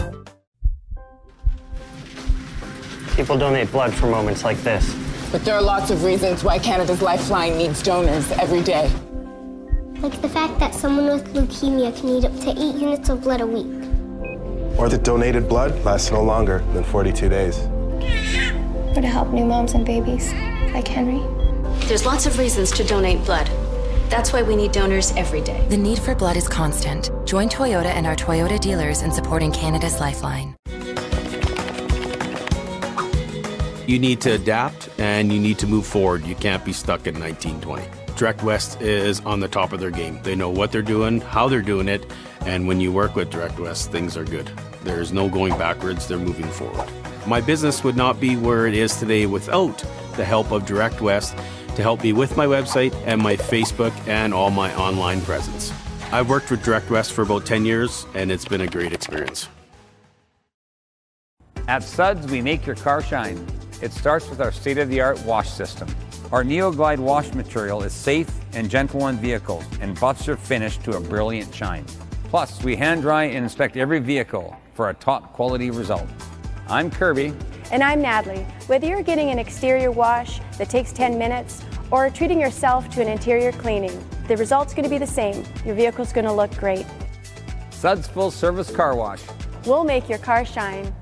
People donate blood for moments like this. But there are lots of reasons why Canada's Lifeline needs donors every day. Like the fact that someone with leukemia can need up to eight units of blood a week. Or that donated blood lasts no longer than forty-two days. Or to help new moms and babies, like Henry. There's lots of reasons to donate blood. That's why we need donors every day. The need for blood is constant. Join Toyota and our Toyota dealers in supporting Canada's Lifeline. You need to adapt and you need to move forward. You can't be stuck in nineteen twenty. Direct West is on the top of their game. They know what they're doing, how they're doing it, and when you work with Direct West, things are good. There's no going backwards, they're moving forward. My business would not be where it is today without the help of Direct West to help me with my website and my Facebook and all my online presence. I've worked with Direct West for about ten years, and it's been a great experience. At Suds, we make your car shine. It starts with our state-of-the-art wash system. Our NeoGlide wash material is safe and gentle on vehicles and buffs your finish to a brilliant shine. Plus, we hand dry and inspect every vehicle for a top quality result. I'm Kirby. And I'm Natalie. Whether you're getting an exterior wash that takes ten minutes or treating yourself to an interior cleaning, the result's going to be the same. Your vehicle's going to look great. Suds Full Service Car Wash. We'll make your car shine.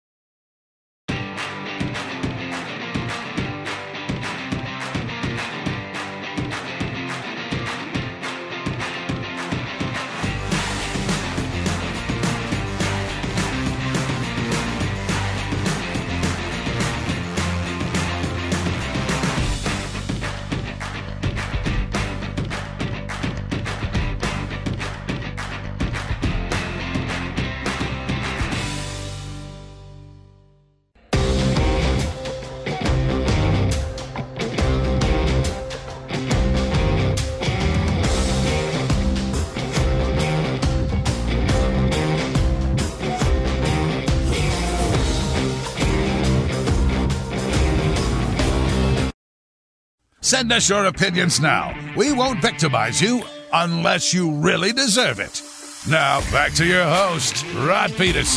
Send us your opinions now. We won't victimize you unless you really deserve it. Now, back to your host, Rod Peterson.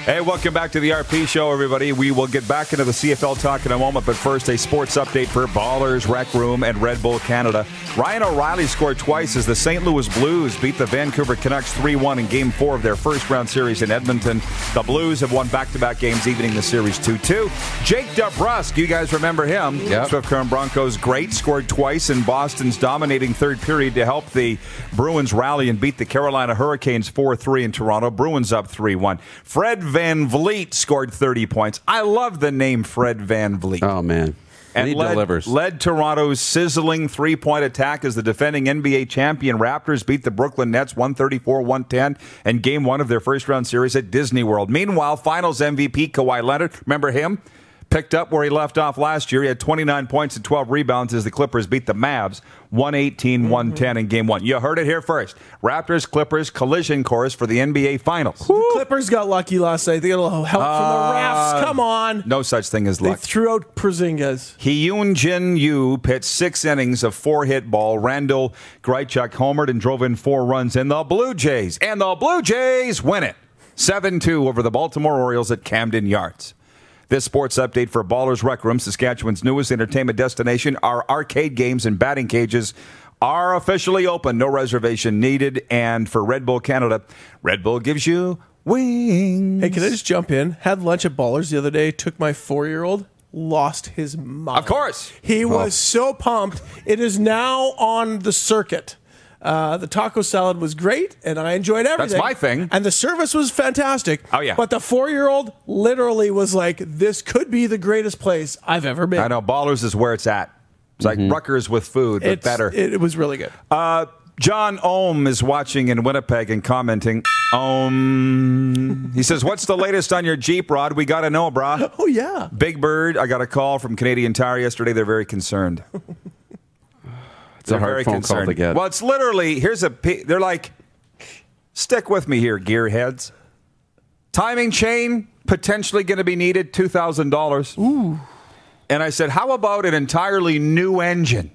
Hey, welcome back to the R P Show, everybody. We will get back into the C F L talk in a moment, but first, a sports update for Ballers, Rec Room, and Red Bull Canada. Ryan O'Reilly scored twice as the Saint Louis Blues beat the Vancouver Canucks three one in Game four of their first-round series in Edmonton. The Blues have won back-to-back games, evening the series two two. Jake DeBrusk, you guys remember him. Yep. Swift Current Broncos great, scored twice in Boston's dominating third period to help the Bruins rally and beat the Carolina Hurricanes four three in Toronto. Bruins up three one. Fred Van Vliet scored thirty points. I love the name Fred Van Vliet. Oh, man. And he led, delivers. led Toronto's sizzling three-point attack as the defending N B A champion Raptors beat the Brooklyn Nets one thirty-four to one ten in Game one of their first-round series at Disney World. Meanwhile, Finals M V P Kawhi Leonard, remember him? Picked up where he left off last year. He had twenty-nine points and twelve rebounds as the Clippers beat the Mavs one eighteen to one ten in Game one. You heard it here first. Raptors-Clippers collision course for the N B A Finals. The Clippers got lucky last night. They got a little help Uh, from the refs. Come on. No such thing as They luck. threw out Porzingis. Hyun Jin Yu pitched six innings of four-hit ball. Randall Grichuk homered and drove in four runs. And the Blue Jays, and the Blue Jays win it seven two over the Baltimore Orioles at Camden Yards. This sports update for Ballers Rec Room, Saskatchewan's newest entertainment destination. Our arcade games and batting cages are officially open. No reservation needed. And for Red Bull Canada, Red Bull gives you wings. Hey, can I just jump in? Had lunch at Ballers the other day. Took my four-year-old. Lost his mind. Of course. He Oh. was so pumped. It is now on the circuit. Uh, the taco salad was great, and I enjoyed everything. That's my thing. And the service was fantastic. Oh, yeah. But the four-year-old literally was like, this could be the greatest place I've ever been. I know, Ballers is where it's at. It's like Rutgers with food, but It's- better. It, it was really good. Uh, John Ohm is watching in Winnipeg and commenting. Ohm. He says, what's the latest on your Jeep, Rod? We got to know, brah. Oh, yeah. Big Bird, I got a call from Canadian Tire yesterday. They're very concerned. It's a They're hard very phone concerned. call to get. Well, it's literally, here's a, p- they're like, stick with me here, gearheads. Timing chain, potentially going to be needed, two thousand dollars. Ooh. And I said, how about an entirely new engine?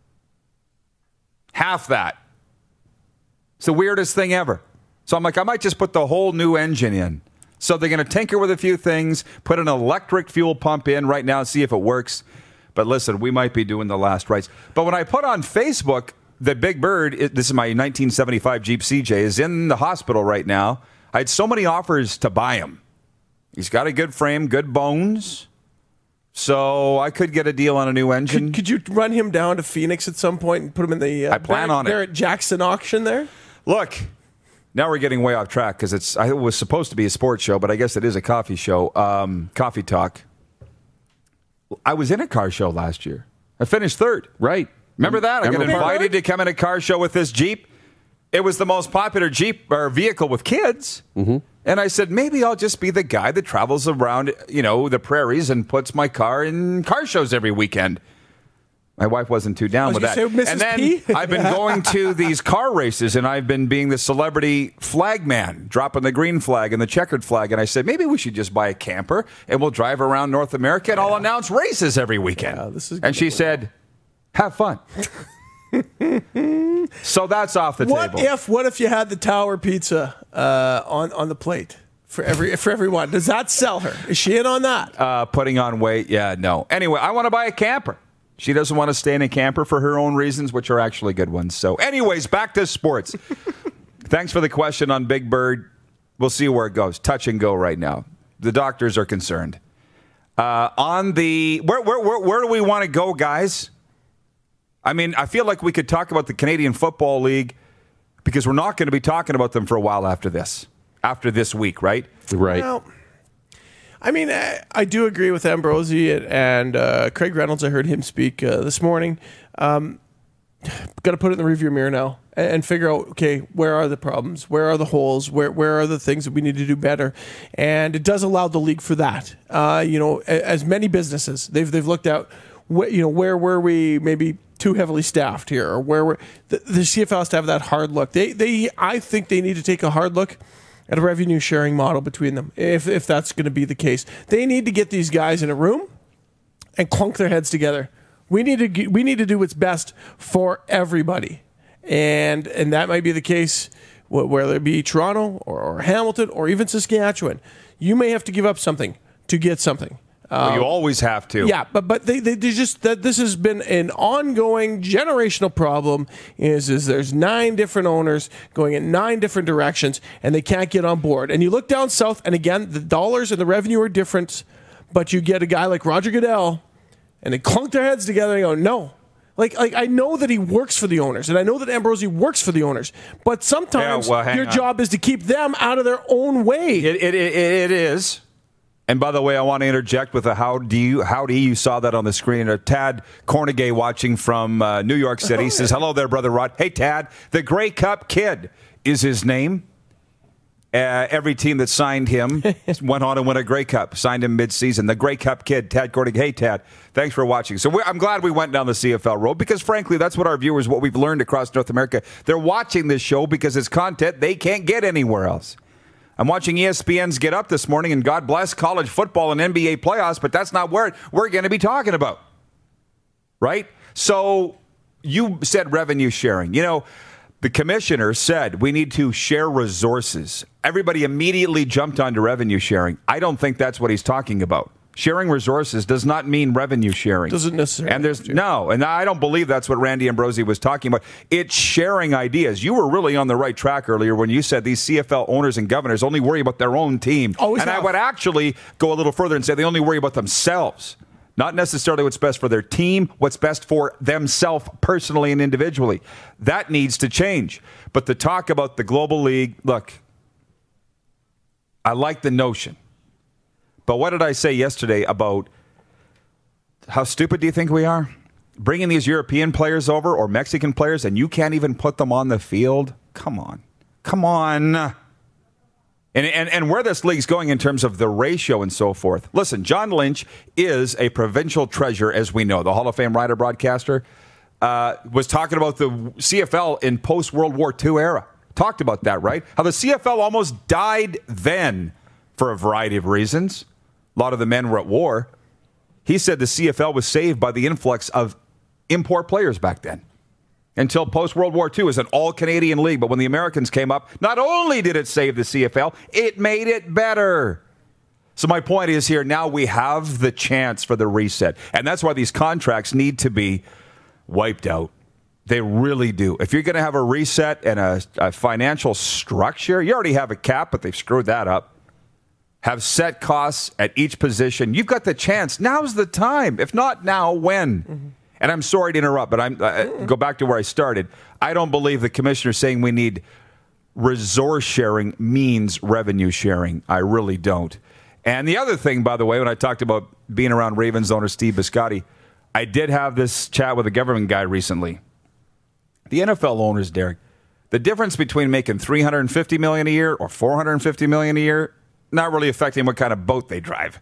Half that. It's the weirdest thing ever. So I'm like, I might just put the whole new engine in. So they're going to tinker with a few things, put an electric fuel pump in right now, see if it works. But listen, we might be doing the last rites. But when I put on Facebook that Big Bird, it, this is my nineteen seventy-five Jeep C J, is in the hospital right now. I had so many offers to buy him. He's got a good frame, good bones. So I could get a deal on a new engine. Could, could you run him down to Phoenix at some point and put him in the uh, I plan Barrett, on it. Barrett Jackson auction there? Look, now we're getting way off track because it's. I, it was supposed to be a sports show, but I guess it is a coffee show. Um, coffee talk. I was in a car show last year. I finished third. Right. Remember that? I got Remember invited to come in a car show with this Jeep. It was the most popular Jeep or vehicle with kids. Mm-hmm. And I said, maybe I'll just be the guy that travels around, you know, the prairies and puts my car in car shows every weekend. My wife wasn't too down I was with that. gonna say, Missus And then P? I've been going to these car races, and I've been being the celebrity flag man, dropping the green flag and the checkered flag. And I said, maybe we should just buy a camper, and we'll drive around North America, and I'll announce races every weekend. Yeah, this is and she said, have fun. So that's off the What table. if? What if you had the Tower Pizza uh, on on the plate for every for everyone? Does that sell her? Is she in on that? Uh, putting on weight, yeah, no. Anyway, I want to buy a camper. She doesn't want to stay in a camper for her own reasons, which are actually good ones. So anyways, back to sports. Thanks for the question on Big Bird. We'll see where it goes. Touch and go right now. The doctors are concerned. Uh, on the where, where where where do we want to go, guys? I mean, I feel like we could talk about the Canadian Football League because we're not going to be talking about them for a while after this, after this week, right? Right. Well, I mean, I, I do agree with Ambrosi and uh, Craig Reynolds. I heard him speak uh, this morning. Um, Got to put it in the rearview mirror now and, and figure out, okay, where are the problems? Where are the holes? Where where are the things that we need to do better? And it does allow the league for that. Uh, you know, as many businesses, they've they've looked at, wh- you know, where were we maybe too heavily staffed here, or where were the, the C F L has to have that hard look. They they I think they need to take a hard look at a revenue sharing model between them, if if that's going to be the case. They need to get these guys in a room and clunk their heads together. We need to get, we need to do what's best for everybody, and and that might be the case wh- whether it be Toronto or, or Hamilton or even Saskatchewan, you may have to give up something to get something. Well, Um, you always have to. Yeah, but but they, they, they just that this has been an ongoing generational problem. Is is there's nine different owners going in nine different directions, and they can't get on board. And you look down south, and again, the dollars and the revenue are different, but you get a guy like Roger Goodell, and they clunk their heads together and go, no. Like, like I know that he works for the owners, and I know that Ambrosie works for the owners, but sometimes Yeah, well, hang your on. job is to keep them out of their own way. It, it, it, it is. And by the way, I want to interject with a how do you howdy. You saw that on the screen. Uh, Tad Cornegay watching from uh, New York City says, "Hello there, brother Rod. Hey, Tad, the Grey Cup Kid is his name. Uh, every team that signed him went on and win a Grey Cup. Signed him mid-season. The Grey Cup Kid, Tad Cornegay. Hey, Tad, thanks for watching. So we're, I'm glad we went down the C F L road because, frankly, that's what our viewers, what we've learned across North America. They're watching this show because it's content they can't get anywhere else." I'm watching E S P N's Get Up this morning, and God bless college football and N B A playoffs, but that's not where we're going to be talking about, right? So you said revenue sharing. You know, the commissioner said we need to share resources. Everybody immediately jumped onto revenue sharing. I don't think that's what he's talking about. Sharing resources does not mean revenue sharing. Doesn't necessarily. And there's no, and I don't believe that's what Randy Ambrosie was talking about. It's sharing ideas. You were really on the right track earlier when you said these C F L owners and governors only worry about their own team. Always and have. I would actually go a little further and say they only worry about themselves. Not necessarily what's best for their team, what's best for themselves personally and individually. That needs to change. But the talk about the global league, look, I like the notion. But what did I say yesterday about how stupid do you think we are? Bringing these European players over or Mexican players and you can't even put them on the field? Come on. Come on. And, and, and where this league's going in terms of the ratio and so forth. Listen, John Lynch is a provincial treasure, as we know, the Hall of Fame writer broadcaster, uh, was talking about the C F L in post-World War Two era. Talked about that, right? How the C F L almost died then for a variety of reasons. A lot of the men were at war. He said the C F L was saved by the influx of import players back then. Until post-World War Two, it was an all-Canadian league. But when the Americans came up, not only did it save the C F L, it made it better. So my point is here, now we have the chance for the reset. And that's why these contracts need to be wiped out. They really do. If you're going to have a reset and a, a financial structure, you already have a cap, but they've screwed that up. Have set costs at each position. You've got the chance. Now's the time. If not now, when? Mm-hmm. And I'm sorry to interrupt, but I'm uh, go back to where I started. I don't believe the commissioner saying we need resource sharing means revenue sharing. I really don't. And the other thing, by the way, when I talked about being around Ravens owner Steve Biscotti, I did have this chat with a government guy recently. The N F L owners, Derek, the difference between making three hundred fifty million dollars a year or four hundred fifty million dollars a year, not really affecting what kind of boat they drive.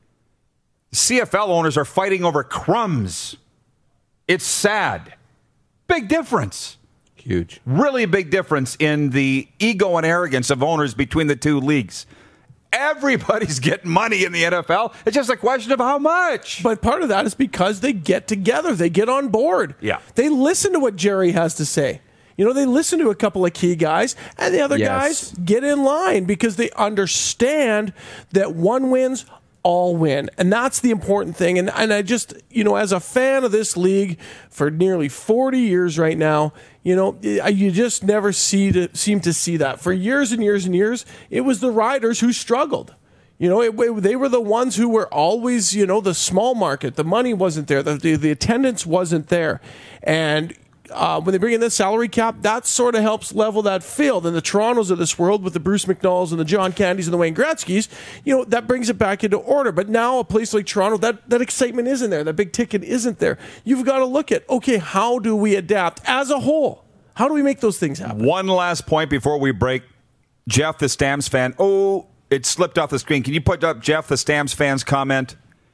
C F L owners are fighting over crumbs. It's sad. Big difference. Huge. Really big difference in the ego and arrogance of owners between the two leagues. Everybody's getting money in the N F L. It's just a question of how much. But part of that is because they get together. They get on board. Yeah. They listen to what Jerry has to say. You know, they listen to a couple of key guys, and the other Yes. guys get in line because they understand that one wins, all win. And that's the important thing. And, and I just, you know, as a fan of this league for nearly forty years right now, you know, you just never see to, seem to see that. For years and years and years, it was the riders who struggled. You know, it, it, they were the ones who were always, you know, the small market. The money wasn't there. The, the, the attendance wasn't there. And Uh, when they bring in this salary cap, that sort of helps level that field. And the Torontos of this world with the Bruce McNalls and the John Candys and the Wayne Gretzkys, you know, that brings it back into order. But now a place like Toronto, that, that excitement isn't there. That big ticket isn't there. You've got to look at, okay, how do we adapt as a whole? How do we make those things happen? One last point before we break. Jeff, the Stamps fan. Oh, it slipped off the screen. Can you put up Jeff, the Stamps fan's comment?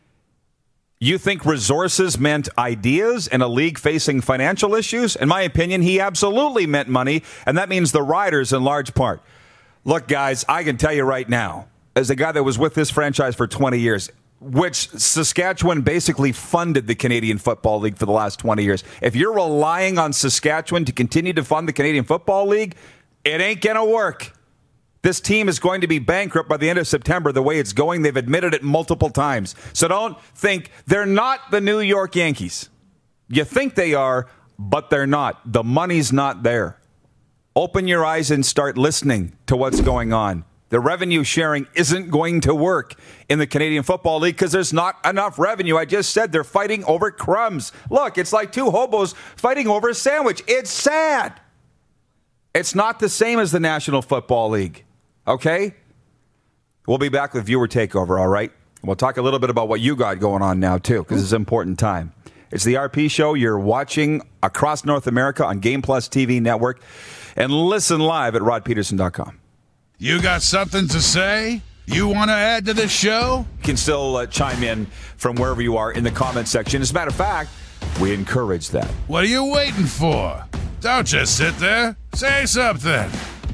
You think resources meant ideas in a league facing financial issues? In my opinion, he absolutely meant money, and that means the riders in large part. Look, guys, I can tell you right now, as a guy that was with this franchise for twenty years, which Saskatchewan basically funded the Canadian Football League for the last twenty years. If you're relying on Saskatchewan to continue to fund the Canadian Football League, It ain't going to work. This team is going to be bankrupt by the end of September the way it's going. They've admitted it multiple times. So don't think they're not the New York Yankees. You think they are, but they're not. The money's not there. Open your eyes and start listening to what's going on. The revenue sharing isn't going to work in the Canadian Football League because there's not enough revenue. I just said they're fighting over crumbs. Look, it's like two hobos fighting over a sandwich. It's sad. It's not the same as the National Football League, okay? We'll be back with Viewer Takeover, all right? We'll talk a little bit about what you got going on now, too, because it's an important time. It's the R P Show. You're watching across North America on Game Plus T V Network. And listen live at rod peterson dot com. You got something to say? You want to add to the show? You can still uh, chime in from wherever you are in the comment section. As a matter of fact, we encourage that. What are you waiting for? Don't just sit there. Say something.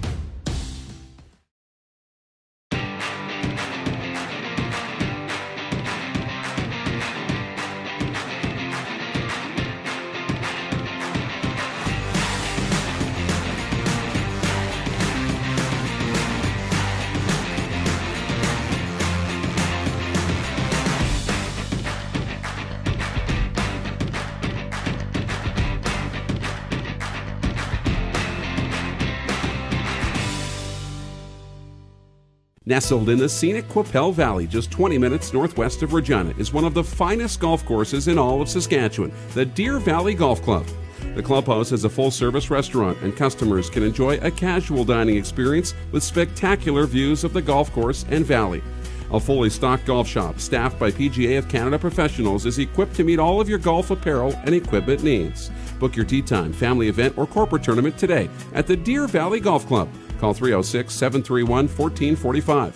Nestled in the scenic Qu'Appelle Valley, just twenty minutes northwest of Regina, is one of the finest golf courses in all of Saskatchewan, the Deer Valley Golf Club. The clubhouse has a full-service restaurant, and customers can enjoy a casual dining experience with spectacular views of the golf course and valley. A fully stocked golf shop, staffed by P G A of Canada professionals, is equipped to meet all of your golf apparel and equipment needs. Book your tee time, family event, or corporate tournament today at the Deer Valley Golf Club. Call three oh six, seven three one, one four four five.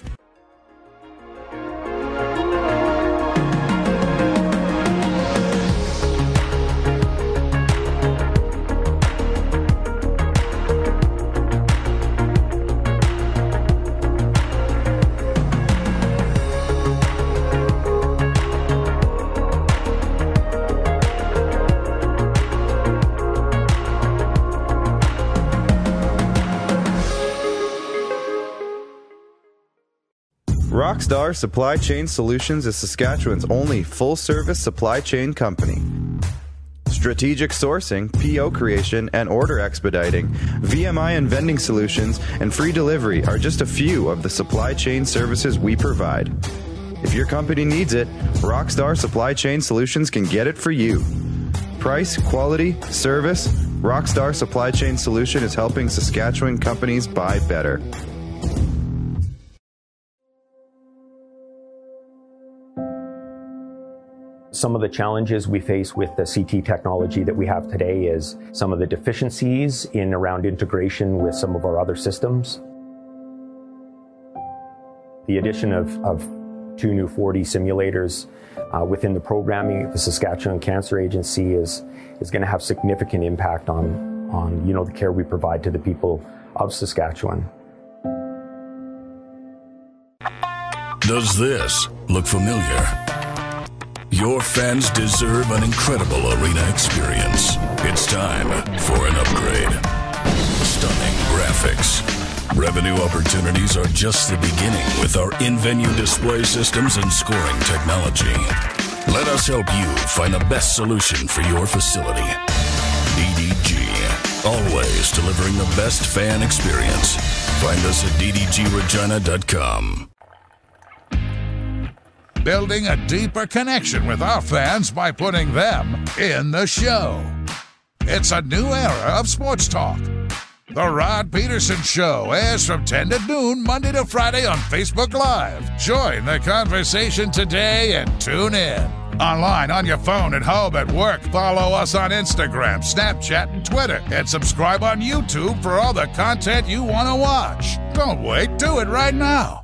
Rockstar Supply Chain Solutions is Saskatchewan's only full-service supply chain company. Strategic sourcing, P O creation, and order expediting, V M I and vending solutions, and free delivery are just a few of the supply chain services we provide. If your company needs it, Rockstar Supply Chain Solutions can get it for you. Price, quality, service, Rockstar Supply Chain Solution is helping Saskatchewan companies buy better. Some of the challenges we face with the C T technology that we have today is some of the deficiencies in around integration with some of our other systems. The addition of, of two new four D simulators uh, within the programming of the Saskatchewan Cancer Agency is, is going to have significant impact on, on you know, the care we provide to the people of Saskatchewan. Does this look familiar? Your fans deserve an incredible arena experience. It's time for an upgrade. Stunning graphics. Revenue opportunities are just the beginning with our in-venue display systems and scoring technology. Let us help you find the best solution for your facility. D D G. Always delivering the best fan experience. Find us at d d g regina dot com. Building a deeper connection with our fans by putting them in the show. It's a new era of sports talk. The Rod Peterson Show airs from ten to noon, Monday to Friday on Facebook Live. Join the conversation today and tune in. Online, on your phone, at home, at work. Follow us on Instagram, Snapchat, and Twitter. And subscribe on YouTube for all the content you want to watch. Don't wait. Do it right now.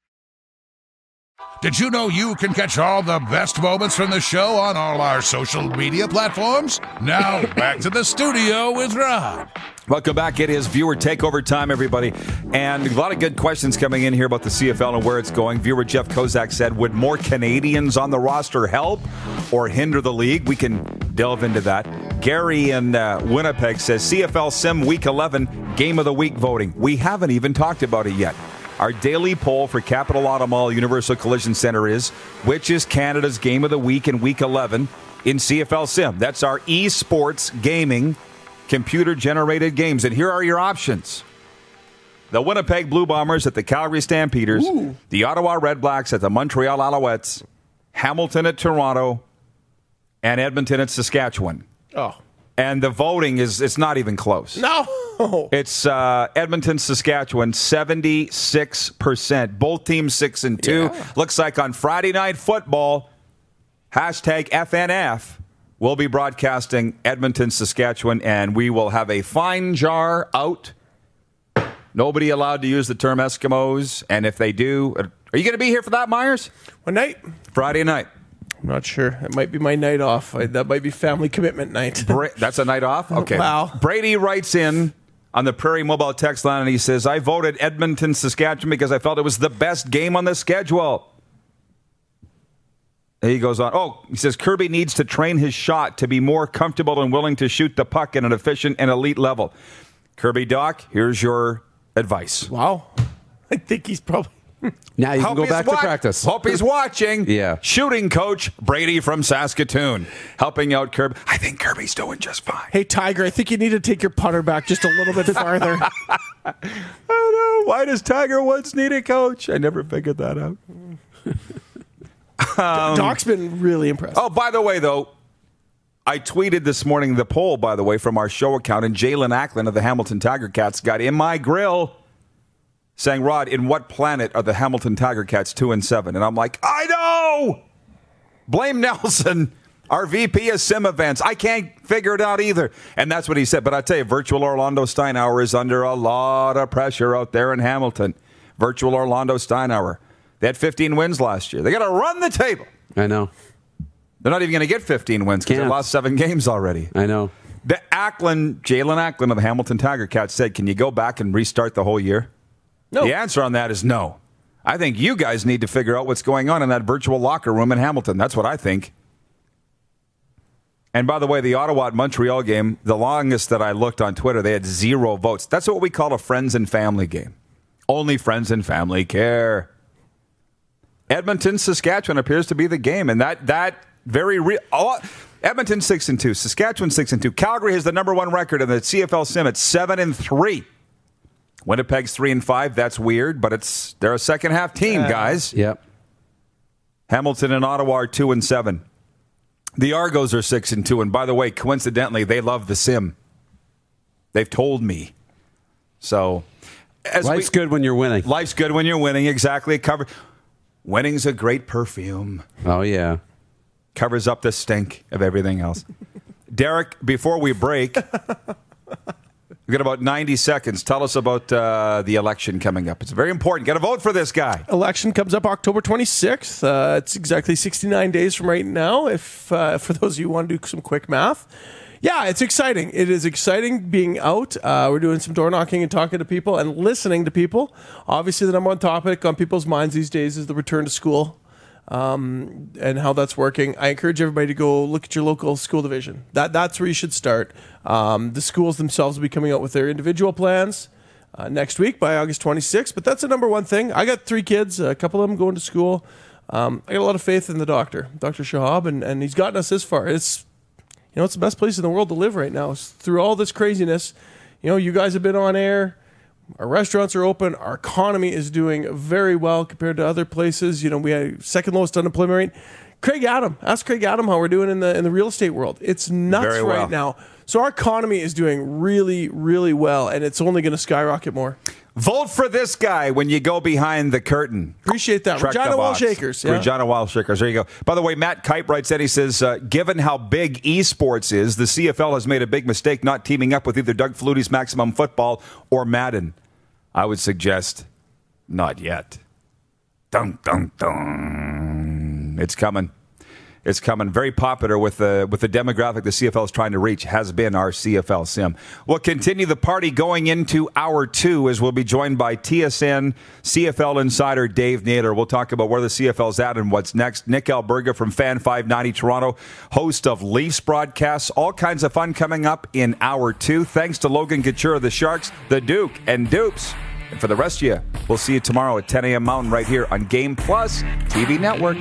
Did you know you can catch all the best moments from the show on all our social media platforms? Now, back to the studio with Rod. Welcome back. It is viewer takeover time, everybody. And a lot of good questions coming in here about the C F L and where it's going. Viewer Jeff Kozak said, would more Canadians on the roster help or hinder the league? We can delve into that. Gary in uh, Winnipeg says, C F L Sim Week eleven, Game of the Week voting. We haven't even talked about it yet. Our daily poll for Capital Auto Mall Universal Collision Center is, which is Canada's Game of the Week in Week eleven in C F L Sim? That's our esports gaming computer-generated games. And here are your options. The Winnipeg Blue Bombers at the Calgary Stampeders. Ooh. The Ottawa Red Blacks at the Montreal Alouettes. Hamilton at Toronto. And Edmonton at Saskatchewan. Oh. And the voting is, it's not even close. No. It's uh, Edmonton, Saskatchewan, seventy-six percent. Both teams six and two. Yeah. Looks like on Friday Night Football, hashtag F N F, we'll be broadcasting Edmonton, Saskatchewan, and we will have a fine jar out. Nobody allowed to use the term Eskimos, and if they do, are you going to be here for that, Myers? What night? Friday night. I'm not sure. It might be my night off. I, that might be family commitment night. Bra- That's a night off? Okay. Wow. Brady writes in on the Prairie Mobile text line, and he says, I voted Edmonton, Saskatchewan because I felt it was the best game on the schedule. He goes on. Oh, he says Kirby needs to train his shot to be more comfortable and willing to shoot the puck at an efficient and elite level. Kirby Doc, here's your advice. Wow. I think he's probably... Now you can Hope go he's back wa- to practice. Hope he's watching. Yeah. Shooting coach Brady from Saskatoon. Helping out Kirby. I think Kirby's doing just fine. Hey, Tiger, I think you need to take your putter back just a little bit farther. I know. Why does Tiger Woods need a coach? I never figured that out. Um, Doc's been really impressed. Oh, by the way, though, I tweeted this morning the poll, by the way, from our show account, and Jalen Ackland of the Hamilton Tiger Cats got in my grill saying, Rod, in what planet are the Hamilton Tiger Cats two and seven? And I'm like, I know! Blame Nelson, our V P of Sim Events. I can't figure it out either. And that's what he said. But I tell you, Virtual Orlando Steinauer is under a lot of pressure out there in Hamilton. Virtual Orlando Steinauer. They had fifteen wins last year. They got to run the table. I know. They're not even going to get fifteen wins because they lost seven games already. I know. The Ackland, Jalen Ackland of the Hamilton Tiger Cats said, can you go back and restart the whole year? No. The answer on that is no. I think you guys need to figure out what's going on in that virtual locker room in Hamilton. That's what I think. And by the way, the Ottawa-Montreal game, the longest that I looked on Twitter, they had zero votes. That's what we call a friends and family game. Only friends and family care. Edmonton, Saskatchewan appears to be the game, and that that very real. Oh, Edmonton six and two, Saskatchewan six and two. Calgary has the number one record in the C F L Sim at seven and three. Winnipeg's three and five. That's weird, but it's they're a second half team, guys. Yep. Hamilton and Ottawa are two and seven. The Argos are six and two, and by the way, coincidentally, they love the Sim. They've told me. So, as life's we, good when you're winning. Life's good when you're winning. Exactly. It cover. Winning's a great perfume. Oh, yeah. Covers up the stink of everything else. Derek, before we break, we've got about ninety seconds. Tell us about uh, the election coming up. It's very important. Got to vote for this guy. Election comes up October twenty-sixth. Uh, it's exactly sixty-nine days from right now, if uh, for those of you who want to do some quick math. Yeah, it's exciting. It is exciting being out. Uh, we're doing some door knocking and talking to people and listening to people. Obviously, the number one topic on people's minds these days is the return to school um, and how that's working. I encourage everybody to go look at your local school division. That That's where you should start. Um, the schools themselves will be coming out with their individual plans uh, next week by August twenty-sixth. But that's the number one thing. I got three kids, a couple of them going to school. Um, I got a lot of faith in the doctor, Doctor Shahab, and, and he's gotten us this far. It's You know, it's the best place in the world to live right now. It's through all this craziness, you know, you guys have been on air. Our restaurants are open. Our economy is doing very well compared to other places. You know, we had second lowest unemployment rate. Craig Adam, ask Craig Adam how we're doing in the in the real estate world. It's nuts Very well. right now. So our economy is doing really, really well, and it's only going to skyrocket more. Vote for this guy when you go behind the curtain. Appreciate that. Check Regina the box. Wallshakers. Yeah. Regina Wallshakers. There you go. By the way, Matt Kipe writes that he says, uh, given how big esports is, the C F L has made a big mistake not teaming up with either Doug Flutie's Maximum Football or Madden. I would suggest not yet. Dun, dun, dun. It's coming. It's coming very popular with the with the demographic the C F L is trying to reach, has been our C F L sim. We'll continue the party going into hour two as we'll be joined by T S N C F L insider Dave Naylor. We'll talk about where the C F L's at and what's next. Nick Alberga from Fan five ninety Toronto, host of Leafs broadcasts. All kinds of fun coming up in hour two. Thanks to Logan Couture of the Sharks, the Duke, and Dupes. And for the rest of you, we'll see you tomorrow at ten a.m. Mountain right here on Game Plus T V Network.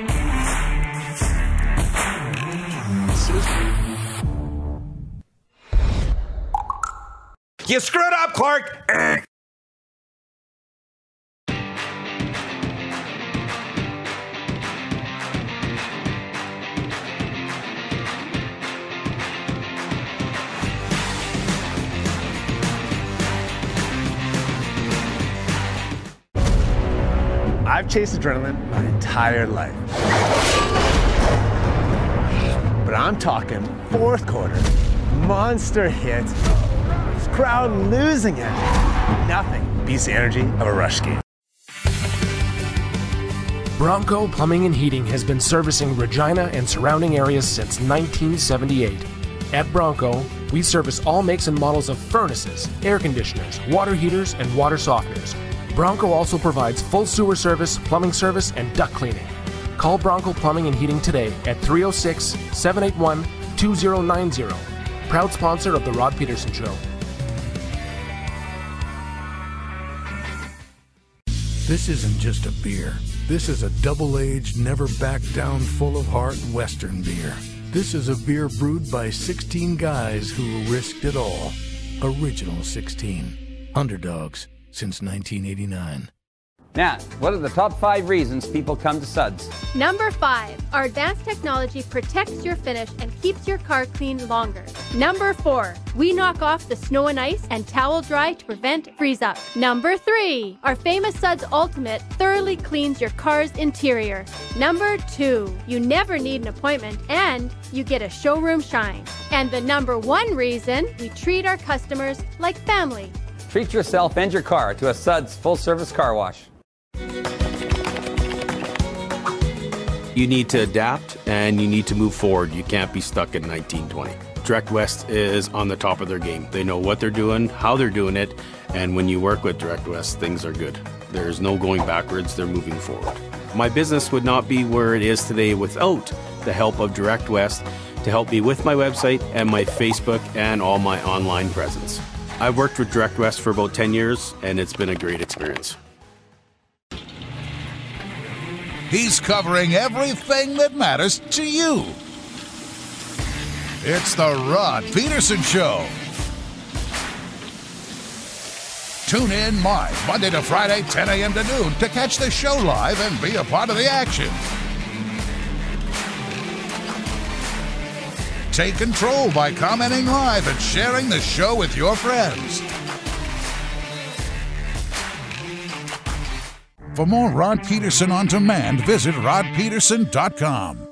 You screwed up, Clark! I've chased adrenaline my entire life. But I'm talking fourth quarter, monster hit, crowd losing it. Nothing beats the energy of a rush game. Bronco Plumbing and Heating has been servicing Regina and surrounding areas since nineteen seventy-eight. At Bronco, we service all makes and models of furnaces, air conditioners, water heaters, and water softeners. Bronco also provides full sewer service, plumbing service, and duct cleaning. Call Bronco Plumbing and Heating today at three oh six, seven eight one, two oh nine oh. Proud sponsor of The Rod Peterson Show. This isn't just a beer. This is a double-aged, never-back-down, full-of-heart Western beer. This is a beer brewed by sixteen guys who risked it all. Original sixteen. Underdogs since nineteen eighty-nine. Now, what are the top five reasons people come to Suds? Number five, our advanced technology protects your finish and keeps your car clean longer. Number four, we knock off the snow and ice and towel dry to prevent freeze up. Number three, our famous Suds Ultimate thoroughly cleans your car's interior. Number two, you never need an appointment and you get a showroom shine. And the number one reason, we treat our customers like family. Treat yourself and your car to a Suds full-service car wash. You need to adapt and you need to move forward. You can't be stuck in nineteen twenty. Direct West is on the top of their game. They know what they're doing, how they're doing it, and when you work with Direct West, things are good. There's no going backwards, they're moving forward. My business would not be where it is today without the help of Direct West to help me with my website and my Facebook and all my online presence. I've worked with Direct West for about ten years, and it's been a great experience. He's covering everything that matters to you. It's the Rod Peterson Show. Tune in live Monday to Friday, ten a.m. to noon to catch the show live and be a part of the action. Take control by commenting live and sharing the show with your friends. For more Rod Peterson on demand, visit rod peterson dot com.